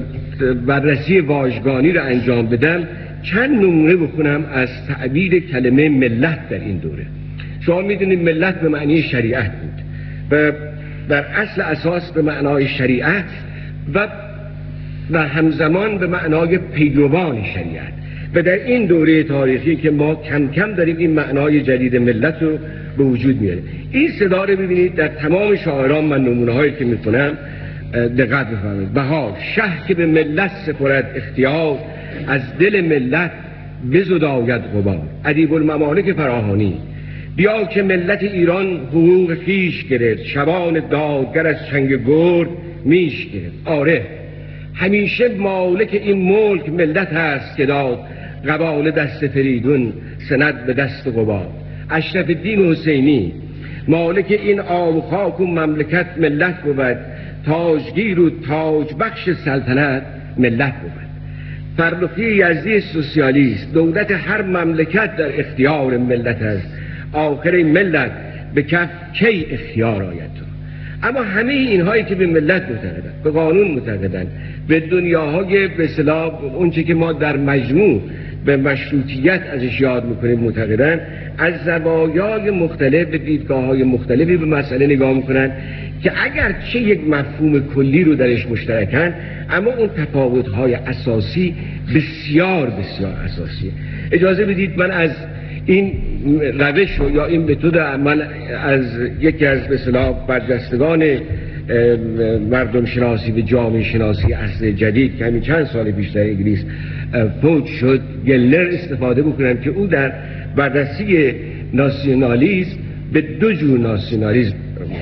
بررسی واژگانی رو انجام بدم چند نمونه بخونم از تعبیر کلمه ملت در این دوره. شما میدونید ملت به معنی شریعت بود و در اصل اساس به معنای شریعت و و همزمان به معنای پیروان شریعت. و در این دوره تاریخی که ما کم کم داریم این معنای جدید ملت رو به وجود میاریم. این صدا رو ببینید در تمام شاعران من نمونه هایی که میکنم دقت بفرمایید. بهار شه که به ملت سپرد اختیار، از دل ملت بزداید غبار. ادیب الممالک فراهانی. بیا که ملت ایران حقوق خویش گرفت، شبان دادگر از چنگ گرد میش گرفت. آره همیشه مالک این ملک ملت هست که داد قبال دست فریدون سند به دست قباد. اشرف الدین حسینی مالک این آب و خاک و مملکت ملت بود، تاجگیر و تاج بخش سلطنت ملت بود. فرخی یزدی سوسیالیست دولت هر مملکت در اختیار ملت است، آخر ملت به کف کی اختیار آید تو. اما همه اینهایی که به ملت معتقدند، به قانون معتقدند، به دنیاهای به اصطلاح اون چه که ما در مجموع به مشروطیت ازش یاد میکنیم معتقدند، از زوایای مختلف به دیدگاه‌های مختلفی به مسئله نگاه میکنن که اگر چه یک مفهوم کلی رو درش مشترکن، اما اون تفاوت‌های اساسی بسیار بسیار اساسیه. اجازه بدید من از این روش و یا این متد من از یکی از به اصطلاح برجستگان مردم شناسی و جامعه شناسی عصر جدید که همین چند سال پیش در انگلیس فوت شد، گلر، استفاده بکنم که او در بررسی ناسیونالیسم به دو جور ناسیونالیسم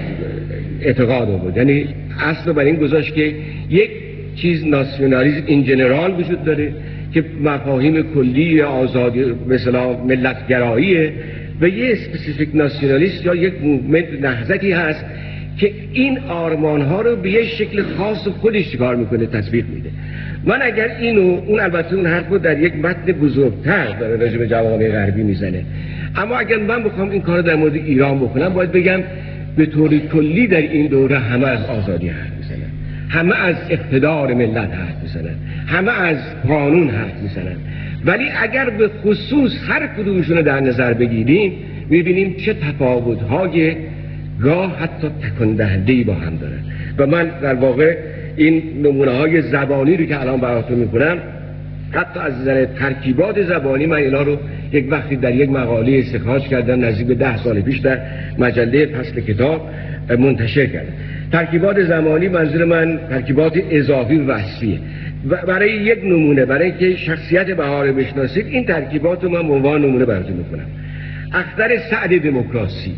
اعتقاد بود. یعنی اصل بر این گذاشت که یک چیز ناسیونالیسم این جنرال وجود داره که مفاهیم کلی آزادی مثلا ملتگراییه، و یه اسپسیفیک ناسیونالیست یا یک موومنت نهضتی هست که این آرمان ها رو به یه شکل خاص خودش کار میکنه، تطبیق میده. من اگر اینو اون البته اون حرف رو در یک متن بزرگتر داره راجع به جوامع غربی میزنه، اما اگر من بخوام این کار در مورد ایران بکنم باید بگم به طور کلی در این دوره همه از آزادی حرف میزنن، همه از اقتدار ملت حرف میزنن، همه از قانون حرف میزنن، ولی اگر به خصوص هر کدومشون رو در نظر بگیریم میبینیم چه تفاوت‌های گاه حتی تکان دهنده‌ای با هم دارن. و من در واقع این نمونه‌های زبانی رو که الان براتون میکنم، حتی از نظر ترکیبات زبانی من اینا رو یک وقتی در یک مقاله استخراج کردم، نزدیک به ده سال پیش در مجله فصل کتاب منتشر کردم. ترکیبات زمانی منظور من ترکیبات اضافی و وصفیه. برای یک نمونه، برای که شخصیت بهار بشناسید، این ترکیبات رو من به عنوان نمونه براتون میکنم. اختر سعد دموکراسی،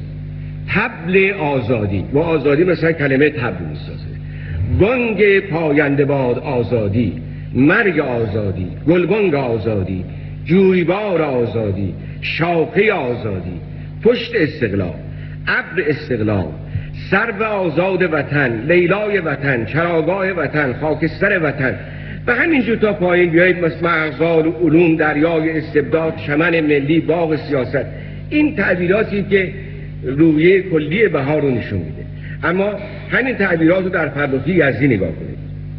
طبل آزادی، و آزادی مثلا کلمه طبل میسازه، بانگ پاینده باد آزادی، مرگ آزادی، گلبانگ آزادی، جویبار آزادی، شاخه آزادی، پشت استقلال، ابر استقلال، سرو آزاد وطن، لیلای وطن، چراگاه وطن، خاکستر وطن، و همینجور تا پایین بیایید مثل مغزار علوم، دریای استبداد، چمن ملی، باغ سیاست. این تعبیراتی که رویه کلی بهار رو نشون میده. اما همین تعبیرات رو در فرخی یزدی نگاه کنید.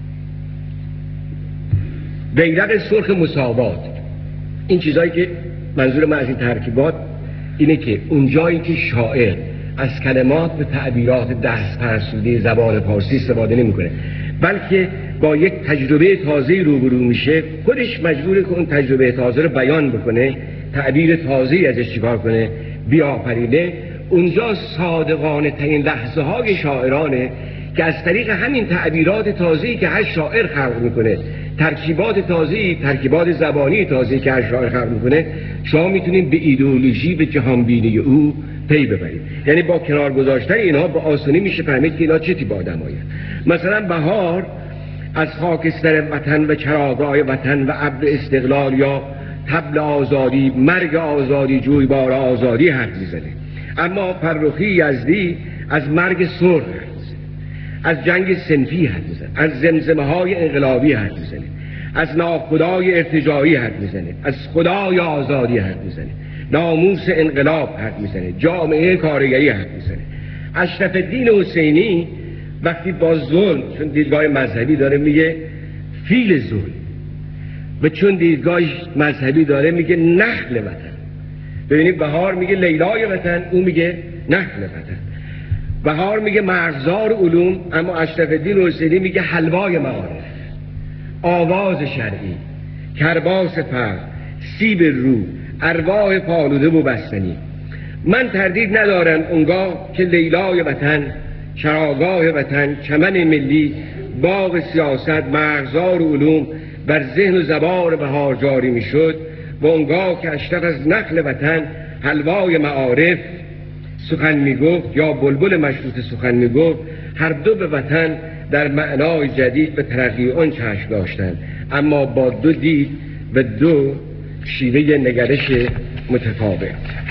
بیرق سرخ مساوات، این چیزایی که منظور من از این ترکیبات اینه که اونجایی که شاعر از کلمات به تعبیرات دست فرسوده زبان فارسی استفاده نمیکنه، بلکه با یک تجربه تازه روبرو میشه، خودش مجبوره که اون تجربه تازه رو بیان بکنه، تعبیر تازه ازش چیکار کنه، بیافرینه. اونجا صادقانه ترین لحظه های شاعرانه که از طریق همین تعبیرات تازه‌ای که هر شاعر خلق میکنه، ترکیبات تازه‌ای، ترکیبات زبانی تازه‌ای که هر شاعر خلق میکنه، شما میتونید به ایدئولوژی، به جهانبینی او پی ببرید. یعنی با کنار گذاشتن اینها به آسانی میشه فهمید که اینا چه تیپ آدمایه. مثلا بهار از خاکستر وطن و چراگاه وطن و ابر استقلال یا طبل آزادی، مرگ آزادی، جویبار آزادی حرف میزنه. اما فرخی یزدی از مرگ سرخ حرف میزنه، از جنگ صنفی حرف میزنه، از زمزمه های انقلابی حرف میزنه، از ناخدای ارتجاعی حرف میزنه، از خدای آزادی حرف میزنه، ناموس انقلاب حرف میزنه، جامعه کارگری حرف میزنه. اشرف الدین حسینی وقتی با ظلم، چون دیدگاه مذهبی داره، میگه فیل ظلم، و چون دیدگاه مذهبی داره میگه نخل وطن. ببینید بهار میگه لیلای وطن، اون میگه نخل وطن. بهار میگه مرغزار علوم، اما اشرف الدین حسینی میگه حلوای معارف، آواز شرعی، کرباس فرد، سیب رو، ارواح پالوده و بستنی. من تردید ندارم اونگاه که لیلای وطن، چراگاه وطن، چمن ملی، باغ سیاست، مرغزار علوم بر ذهن و زبان بهار جاری میشد، وانگاه که اشرف از نخل وطن حلوای معارف سخن میگفت یا بلبل مشروطه سخن میگفت، هر دو به وطن در معنای جدید به ترقی آن چشم داشتند، اما با دو دید و دو شیوه نگرش متفاوت.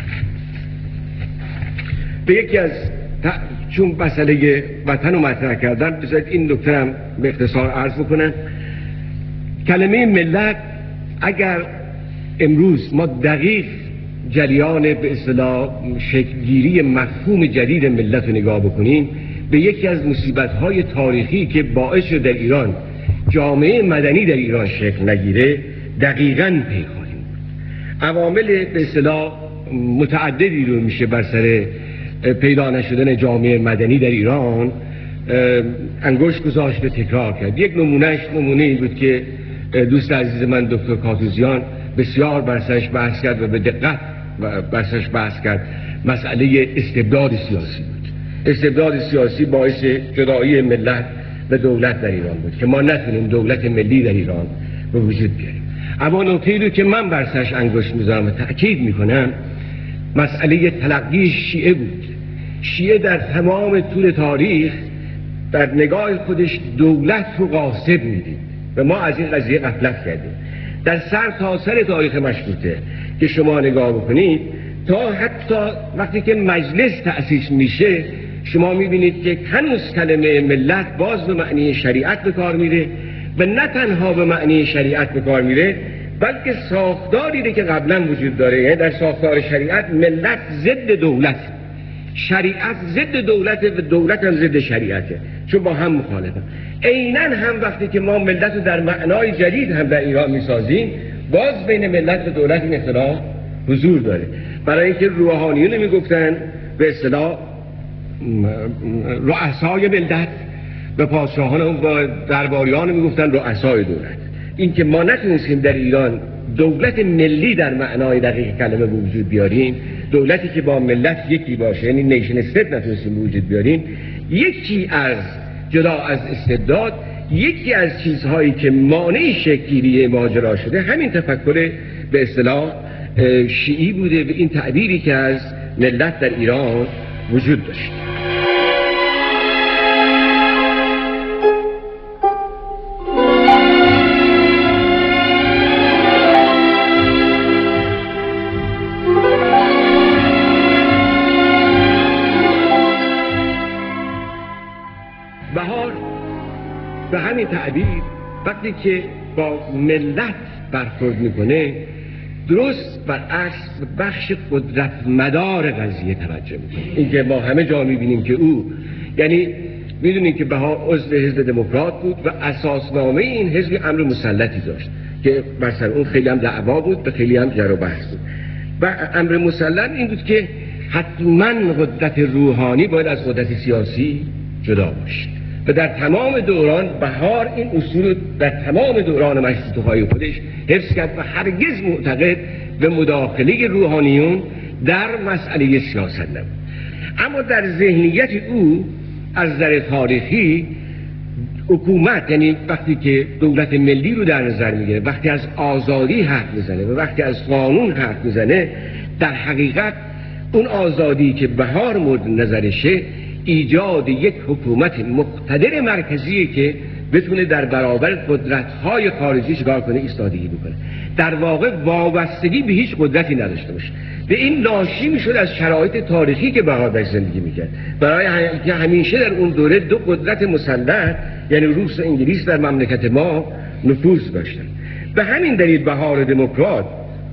به یکی از چون مسئله وطن رو مطرح کردم، بذارید این نکته هم به اختصار عرض بکنم. کلمه ملت اگر امروز ما دقیق جریان به اصطلاح شکلگیری مفهوم جدید ملت رو نگاه بکنیم، به یکی از مصیبت‌های تاریخی که باعث شد در ایران جامعه مدنی در ایران شکل نگیره دقیقاً پی خواهیم بود. عوامل به اصطلاح متعددی رو میشه بر سر پیدا نشدن جامعه مدنی در ایران انگشت گذاشت و تکرار کرد. یک نمونهش نمونه‌ای بود که دوست عزیز من دکتر کاتوزیان بسیار برسش بحث کرد و به دقت برسش بحث کرد. مسئله استبداد سیاسی بود. استبداد سیاسی باعث جدایی ملت و دولت در ایران بود که ما نتونیم دولت ملی در ایران به وجود بیاریم. اما نکته‌ای رو که من برسش انگشت میذارم و تأکید میکنم مسئله تلقی شیعه بود. شیعه در تمام طول تاریخ در نگاه خودش دولت رو غاصب میدید و ما از این قضیه غفلت کردیم. در سر تا سر تاریخ مشروطه که شما نگاه بکنید تا حتی وقتی که مجلس تأسیس میشه شما میبینید که هنوز کلمه ملت باز به معنی شریعت به کار میره و نه تنها به معنی شریعت به کار میره بلکه ساختاری که قبلا وجود داره، یعنی در ساختار شریعت ملت ضد دولت، شریعت ضد دولت و دولت هم ضد شریعته، چون با هم مخالفن. عیناً هم وقتی که ما ملت رو در معنای جدید هم در ایران میسازیم باز بین ملت و دولت این اختلاف حضور داره. برای اینکه روحانیون میگفتن به اصطلاح رؤسای ملت و پادشاهان و درباریان میگفتن رؤسای دولت. این که ما نتونستیم در ایران دولت ملی در معنای دقیق کلمه به وجود بیاریم، دولتی که با ملت یکی باشه، یعنی نیشن استیت نتونستیم به وجود بیاریم، یکی از جدا از استبداد، یکی از چیزهایی که مانع شکل‌گیری ماجرا شده همین تفکر به اصطلاح شیعی بوده و این تعبیری که از ملت در ایران وجود داشت. بهار به همین تعبیر وقتی که با ملت برخورد میکنه درست برعکس بخش قدرت مدار قضیه توجه میکنه. این که ما همه جا میبینیم که او، یعنی میدونیم که بهار عضو حزب دموکرات بود و اساسنامه این حزب امر مسلطی داشت که بر سر اون خیلی هم دعوا بود و خیلی هم جر و بحث بود. و امر مسلط این بود که حتما قدرت روحانی باید از قدرت سیاسی جدا باشه و در تمام دوران بهار این اصول در تمام دوران مشروطه‌های خودش حفظ کرد و هرگز معتقد به مداخله روحانیون در مسئله سیاست نبود. اما در ذهنیت او از نظر تاریخی حکومت، یعنی وقتی که دولت ملی رو در نظر میگیره، وقتی از آزادی حرف میزنه و وقتی از قانون حرف میزنه، در حقیقت اون آزادی که بهار مورد نظرشه ایجاد یک حکومت مقتدر مرکزی که بتونه در برابر قدرت‌های خارجی چیکار کنه، ایستادگی بکنه. در واقع وابستگی به هیچ قدرتی نداشته باشه. به این ناشی میشد از شرایط تاریخی که بهار در زندگی میکرد. برای اینکه همیشه در اون دوره دو قدرت مسلح، یعنی روس و انگلیس، در مملکت ما نفوذ داشتن. به همین دلیل بهار دموکرات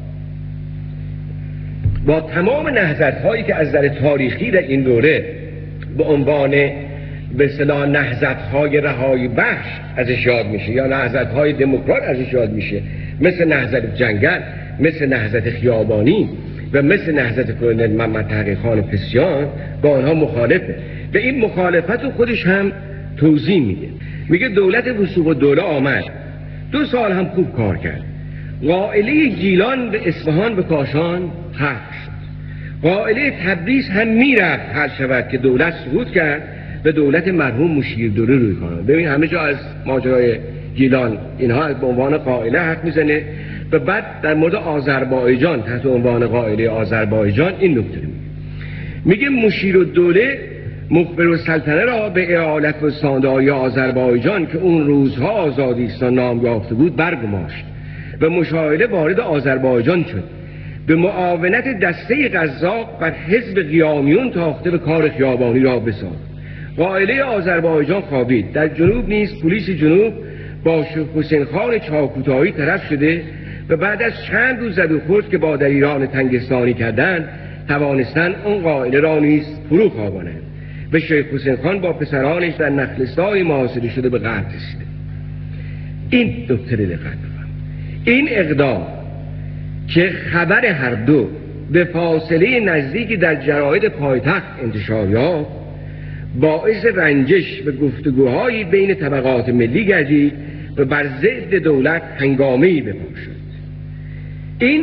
با تمام نهضت‌هایی که از نظر تاریخی در این دوره به عنوان به اصطلاح نهضت‌های رهایی بخش ازش یاد میشه یا نهضت‌های دموکرات ازش یاد میشه، مثل نهضت جنگل، مثل نهضت خیابانی و مثل نهضت کلونل محمد تقی خان پسیان، با آنها مخالفه و این مخالفت رو خودش هم توضیح میده. میگه دولت وثوق الدوله آمد، دو سال هم خوب کار کرد، قائله گیلان به اصفهان به کاشان حق شد، قائله تبریز هم میرفت حل شود که دولت سقوط کرد و دولت مرحوم مشیردوله روی کار. ببین همه جا از ماجرای گیلان اینها به عنوان قائله حرف میزنه و بعد در مورد آذربایجان تحت عنوان قائله آذربایجان این نکته میگه مشیرالدوله مخبر السلطنه را به ایالت استانداری آذربایجان که اون روزها آزادیستان نام یافته بود برگماشت و مشاهده وارد آذربایجان شد. به معاونت دسته قزاق بر حزب قیامیون تاخته به کار خیابانی را بساخت. قائله آذربایجان خوابید. در جنوب نیز پلیس جنوب با حسین خان چاکوتایی طرف شده و بعد از چند روز زد و خورد که با در ایران تنگستانی کردند توانستند اون قائله را نیز فرو خوابانند و شیخ حسین خان با پسرانش در نخلستای محاصره شده به قتل رسیده. این نکته دقت کنید. این اقدام که خبر هر دو به فاصله نزدیکی در جراید پایتخت انتشار یافت باعث رنجش و گفتگوهایی بین طبقات ملی گردید و بر ضد دولت هنگامه‌ای به پا شد. این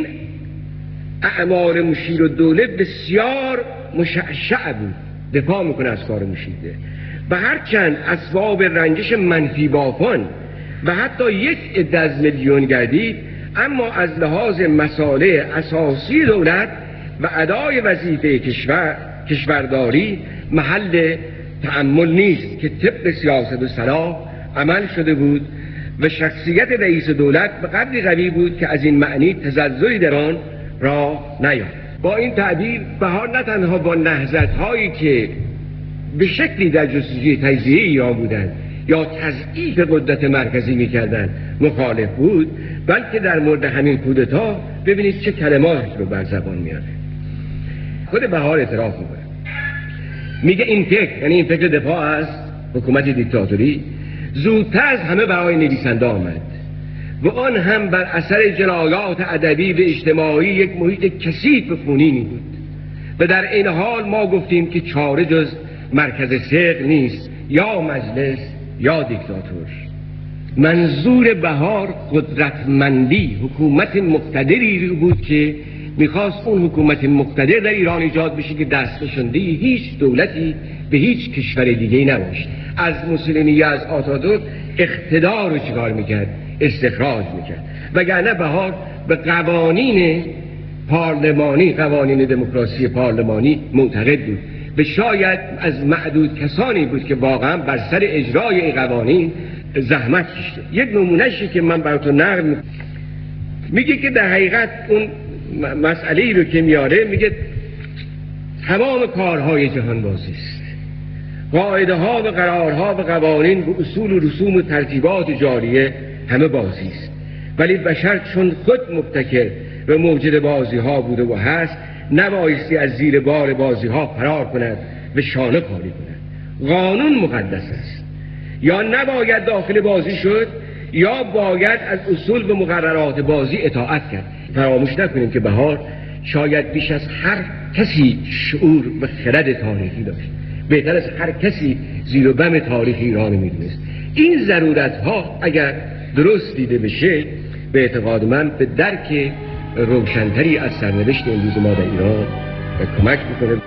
اعمال مشیرالدوله بسیار مشعشع بود، دفاع میکنه از کار مشیده و هرچند اسباب رنجش منفی بافان و حتی یک عده از میلیون گردید، اما از لحاظ مسائل اساسی دولت و ادای وظیفه کشور کشورداری محل تأمل نیست که طبق سیاست و صلاح عمل شده بود و شخصیت رئیس دولت به قدری قوی بود که از این معنی تزلزلی در آن را نیافت. با این تعبیر بهار نه تنها با نهضت‌هایی که به شکلی در جستجوی تجزیه ایران بودند یا تضعیف قدرت مرکزی می‌کردند مخالف بود، بلکه در مورد همین کودتا ببینید چه کلماتی رو بر زبان میاره. خود بهار اعتراف میکنه، میگه این فکر، یعنی این فکر دفاع از حکومت دیکتاتوری، زودتر از همه برای نویسنده آمد و آن هم بر اثر جنایات ادبی و اجتماعی یک محیط کثیف و خونینی بود و در این حال ما گفتیم که چاره جز مرکز ثقل نیست، یا مجلس یا دیکتاتور. منظور بهار قدرتمندی، حکومت مقتدری بود که میخواست اون حکومت مقتدر در ایران ایجاد بشه که دستنشانده هیچ دولتی به هیچ کشور دیگه‌ای نباشه. از موسولینی از آتاتورک اقتدار رو چیکار میکرد؟ استخراج میکرد. وگرنه بهار به قوانین پارلمانی، قوانین دموکراسی پارلمانی معتقد بود و شاید از معدود کسانی بود که واقعا بر سر اجرای این قوانین زحمت کشیده. یک نمونه‌شی که من براتون نقل میکنم، میگه که در حقیقت اون مسئله‌ای رو که میاره، میگه تمام کارهای جهان بازی است، قاعده ها و قرارها و قوانین و اصول و رسوم و ترتیبات جاریه همه بازی است، ولی بشر چون خود مبتکر و موجد بازی ها بوده و هست نبایستی از زیر بار بازی ها فرار کند و شانه خالی کند. قانون مقدس است، یا نباید داخل بازی شد یا باید از اصول و مقررات بازی اطاعت کرد. فراموش نکنیم که بهار شاید بیش از هر کسی شعور و خرد تاریخی داشت، بهتر از هر کسی زیر و بم تاریخ ایران میدونست. این ضرورت ها اگر درست دیده بشه به اعتقاد من به درک روشنتری از سرنوشت امروز ما در ایران کمک میکنه.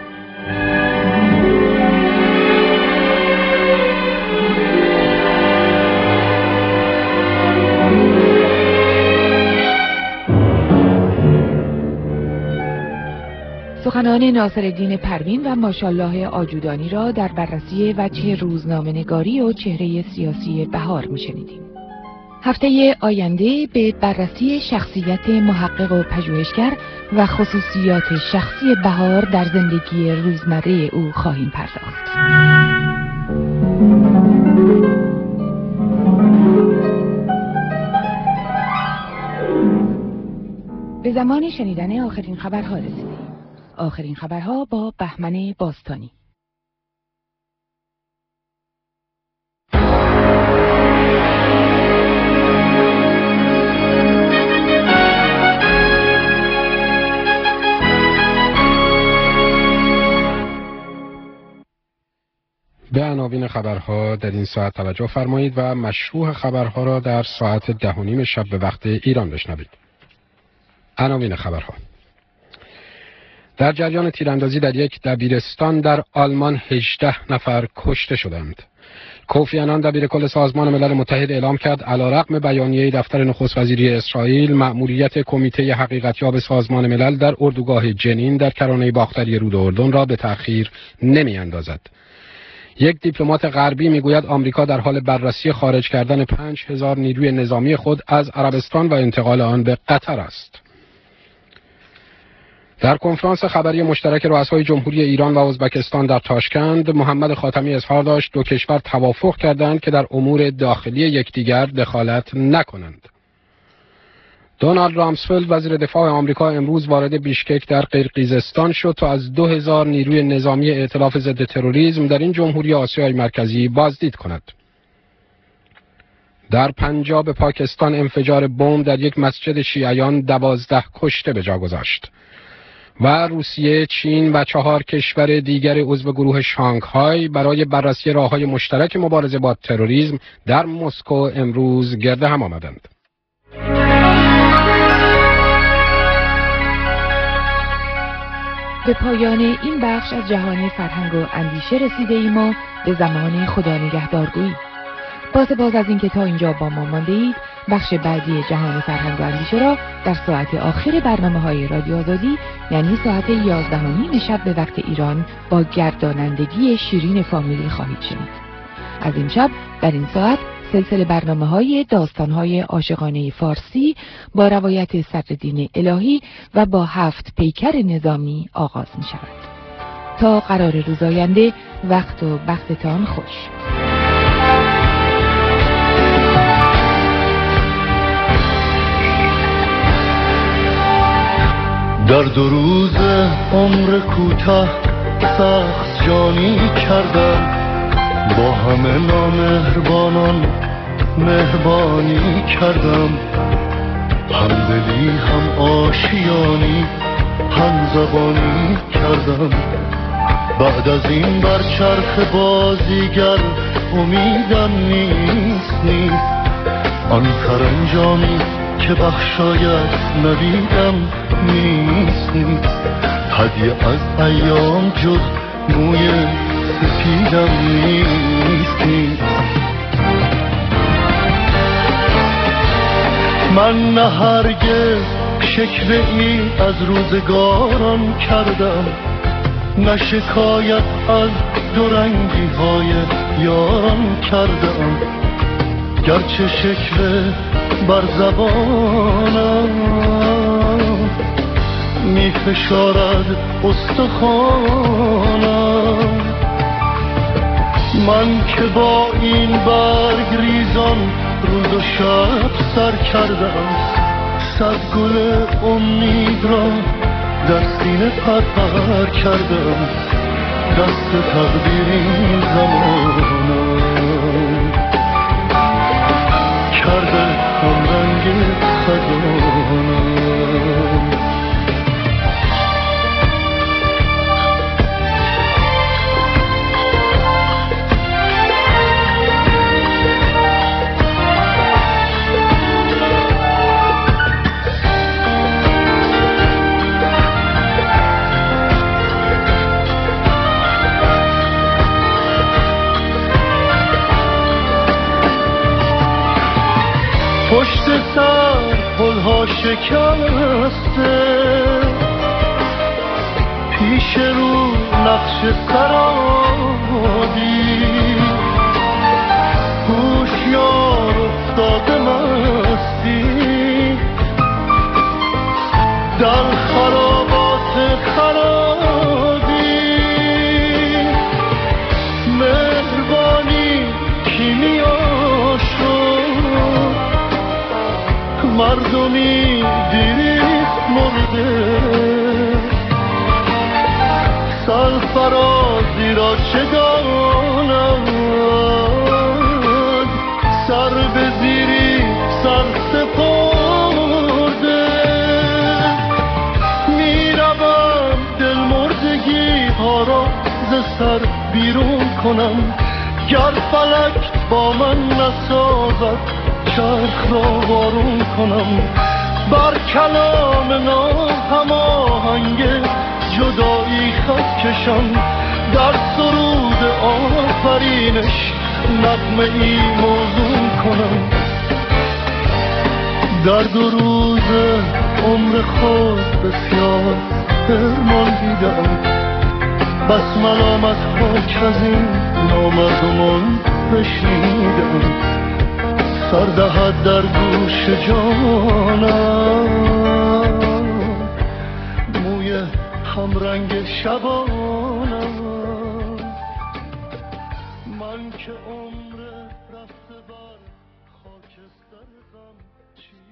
سخنان ناصرالدین پروین و ماشاءالله آجودانی را در بررسی وجه روزنامه‌نگاری و چهره سیاسی بهار میشنیدیم. هفته آینده به بررسی شخصیت محقق و پژوهشگر و خصوصیات شخصی بهار در زندگی روزمره او خواهیم پرداخت. به زمان شنیدن آخرین خبرها رسیدیم. آخرین خبرها با بهمن باستانی. به عناوین خبرها در این ساعت توجه فرمایید و مشروع خبرها را در ساعت ده و نیم شب به وقت ایران بشنوید. عناوین خبرها: در جریان تیراندازی در یک دبیرستان در آلمان هجده نفر کشته شدند. کوفی آنان دبیرکل سازمان ملل متحد اعلام کرد علیرغم بیانیه دفتر نخست وزیری اسرائیل، مأموریت کمیته حقیقتیاب سازمان ملل در اردوگاه جنین در کرانه باختری رود اردن را به تأخیر نمی‌اندازد. یک دیپلمات غربی میگوید آمریکا در حال بررسی خارج کردن پنج هزار نیروی نظامی خود از عربستان و انتقال آن به قطر است. در کنفرانس خبری مشترک رؤسای جمهوری ایران و ازبکستان در تاشکند، محمد خاتمی اظهار داشت دو کشور توافق کردند که در امور داخلی یکدیگر دخالت نکنند. دونالد رامسفلد وزیر دفاع آمریکا امروز وارد بیشکک در قرقیزستان شد تا از دو هزار نیروی نظامی ائتلاف ضد تروریسم در این جمهوری آسیای مرکزی بازدید کند. در پنجاب پاکستان انفجار بمب در یک مسجد شیعیان دوازده کشته به جا گذاشت. و روسیه، چین و چهار کشور دیگر عضو گروه شانگهای برای بررسی راه‌های مشترک مبارزه با تروریسم در مسکو امروز گرد هم آمدند. به پایان این بخش از جهان فرهنگ و اندیشه رسیده ایم و به زمان خدا نگهدارگویی. با سپاس از اینکه تا اینجا با ما مانده اید، بخش بعدی جهان فرهنگ و اندیشه را در ساعت آخر برنامه‌های رادیو آزادی، یعنی ساعت یازده و نیم شب به وقت ایران، با گردانندگی شیرین فامیلی خواهید شنید. از این شب در این ساعت سلسله برنامه‌های داستان‌های عاشقانه فارسی با روایت صدرالدین الهی و با هفت پیکر نظامی آغاز می‌شود. تا قرار روز آینده، وقت و بختتان خوش. در دو روز عمر کوتاه سخت جانی کردم، با همه نامهربانان مهربانی کردم، همدلی هم آشیانی هم زبانی کردم. بعد از این بر چرخ بازیگر امیدم نیست نیست آن سرانجامی که بخشایت ندیدم نیست نیست هدیه از ایام جز موی سپیدم نیست نیست من نه هرگز شکوه ای از روزگاران کردم، نه شکایت از دورنگی های یاران کردم، گرچه شکوه بر زبانم می فشارد استخوانم. من که با این برگ ریزان روز و شب سر کردم، صد گل امید را در سینه پرپر کردم، دست تقدیر این زمانم کرده هم رنگ خزانم. پشت سر پلها شکسته، پیش رو نقش سرابی، هوشیار افتاده مستی در خرابات خرابی. مهربانی کیمیا شد، مردمی دیریست مرده، سرفرازی را چه داند، سر به زیری سر سپرده. میروم دل مردگی ها را ز سر بیرون کنم، گر فلک با من نسازد چرخ را وارون کنم. بر کلام ناهماهنگ جدایی خط کشم، در سرود آفرینش نغمه ای موزون کنم. در دو روز عمر خود بسیار درمان دیدم، بس ملامت ها که از این نامردمان بشنیدم. سر دهد در گوش جانم موی همرنگ شبا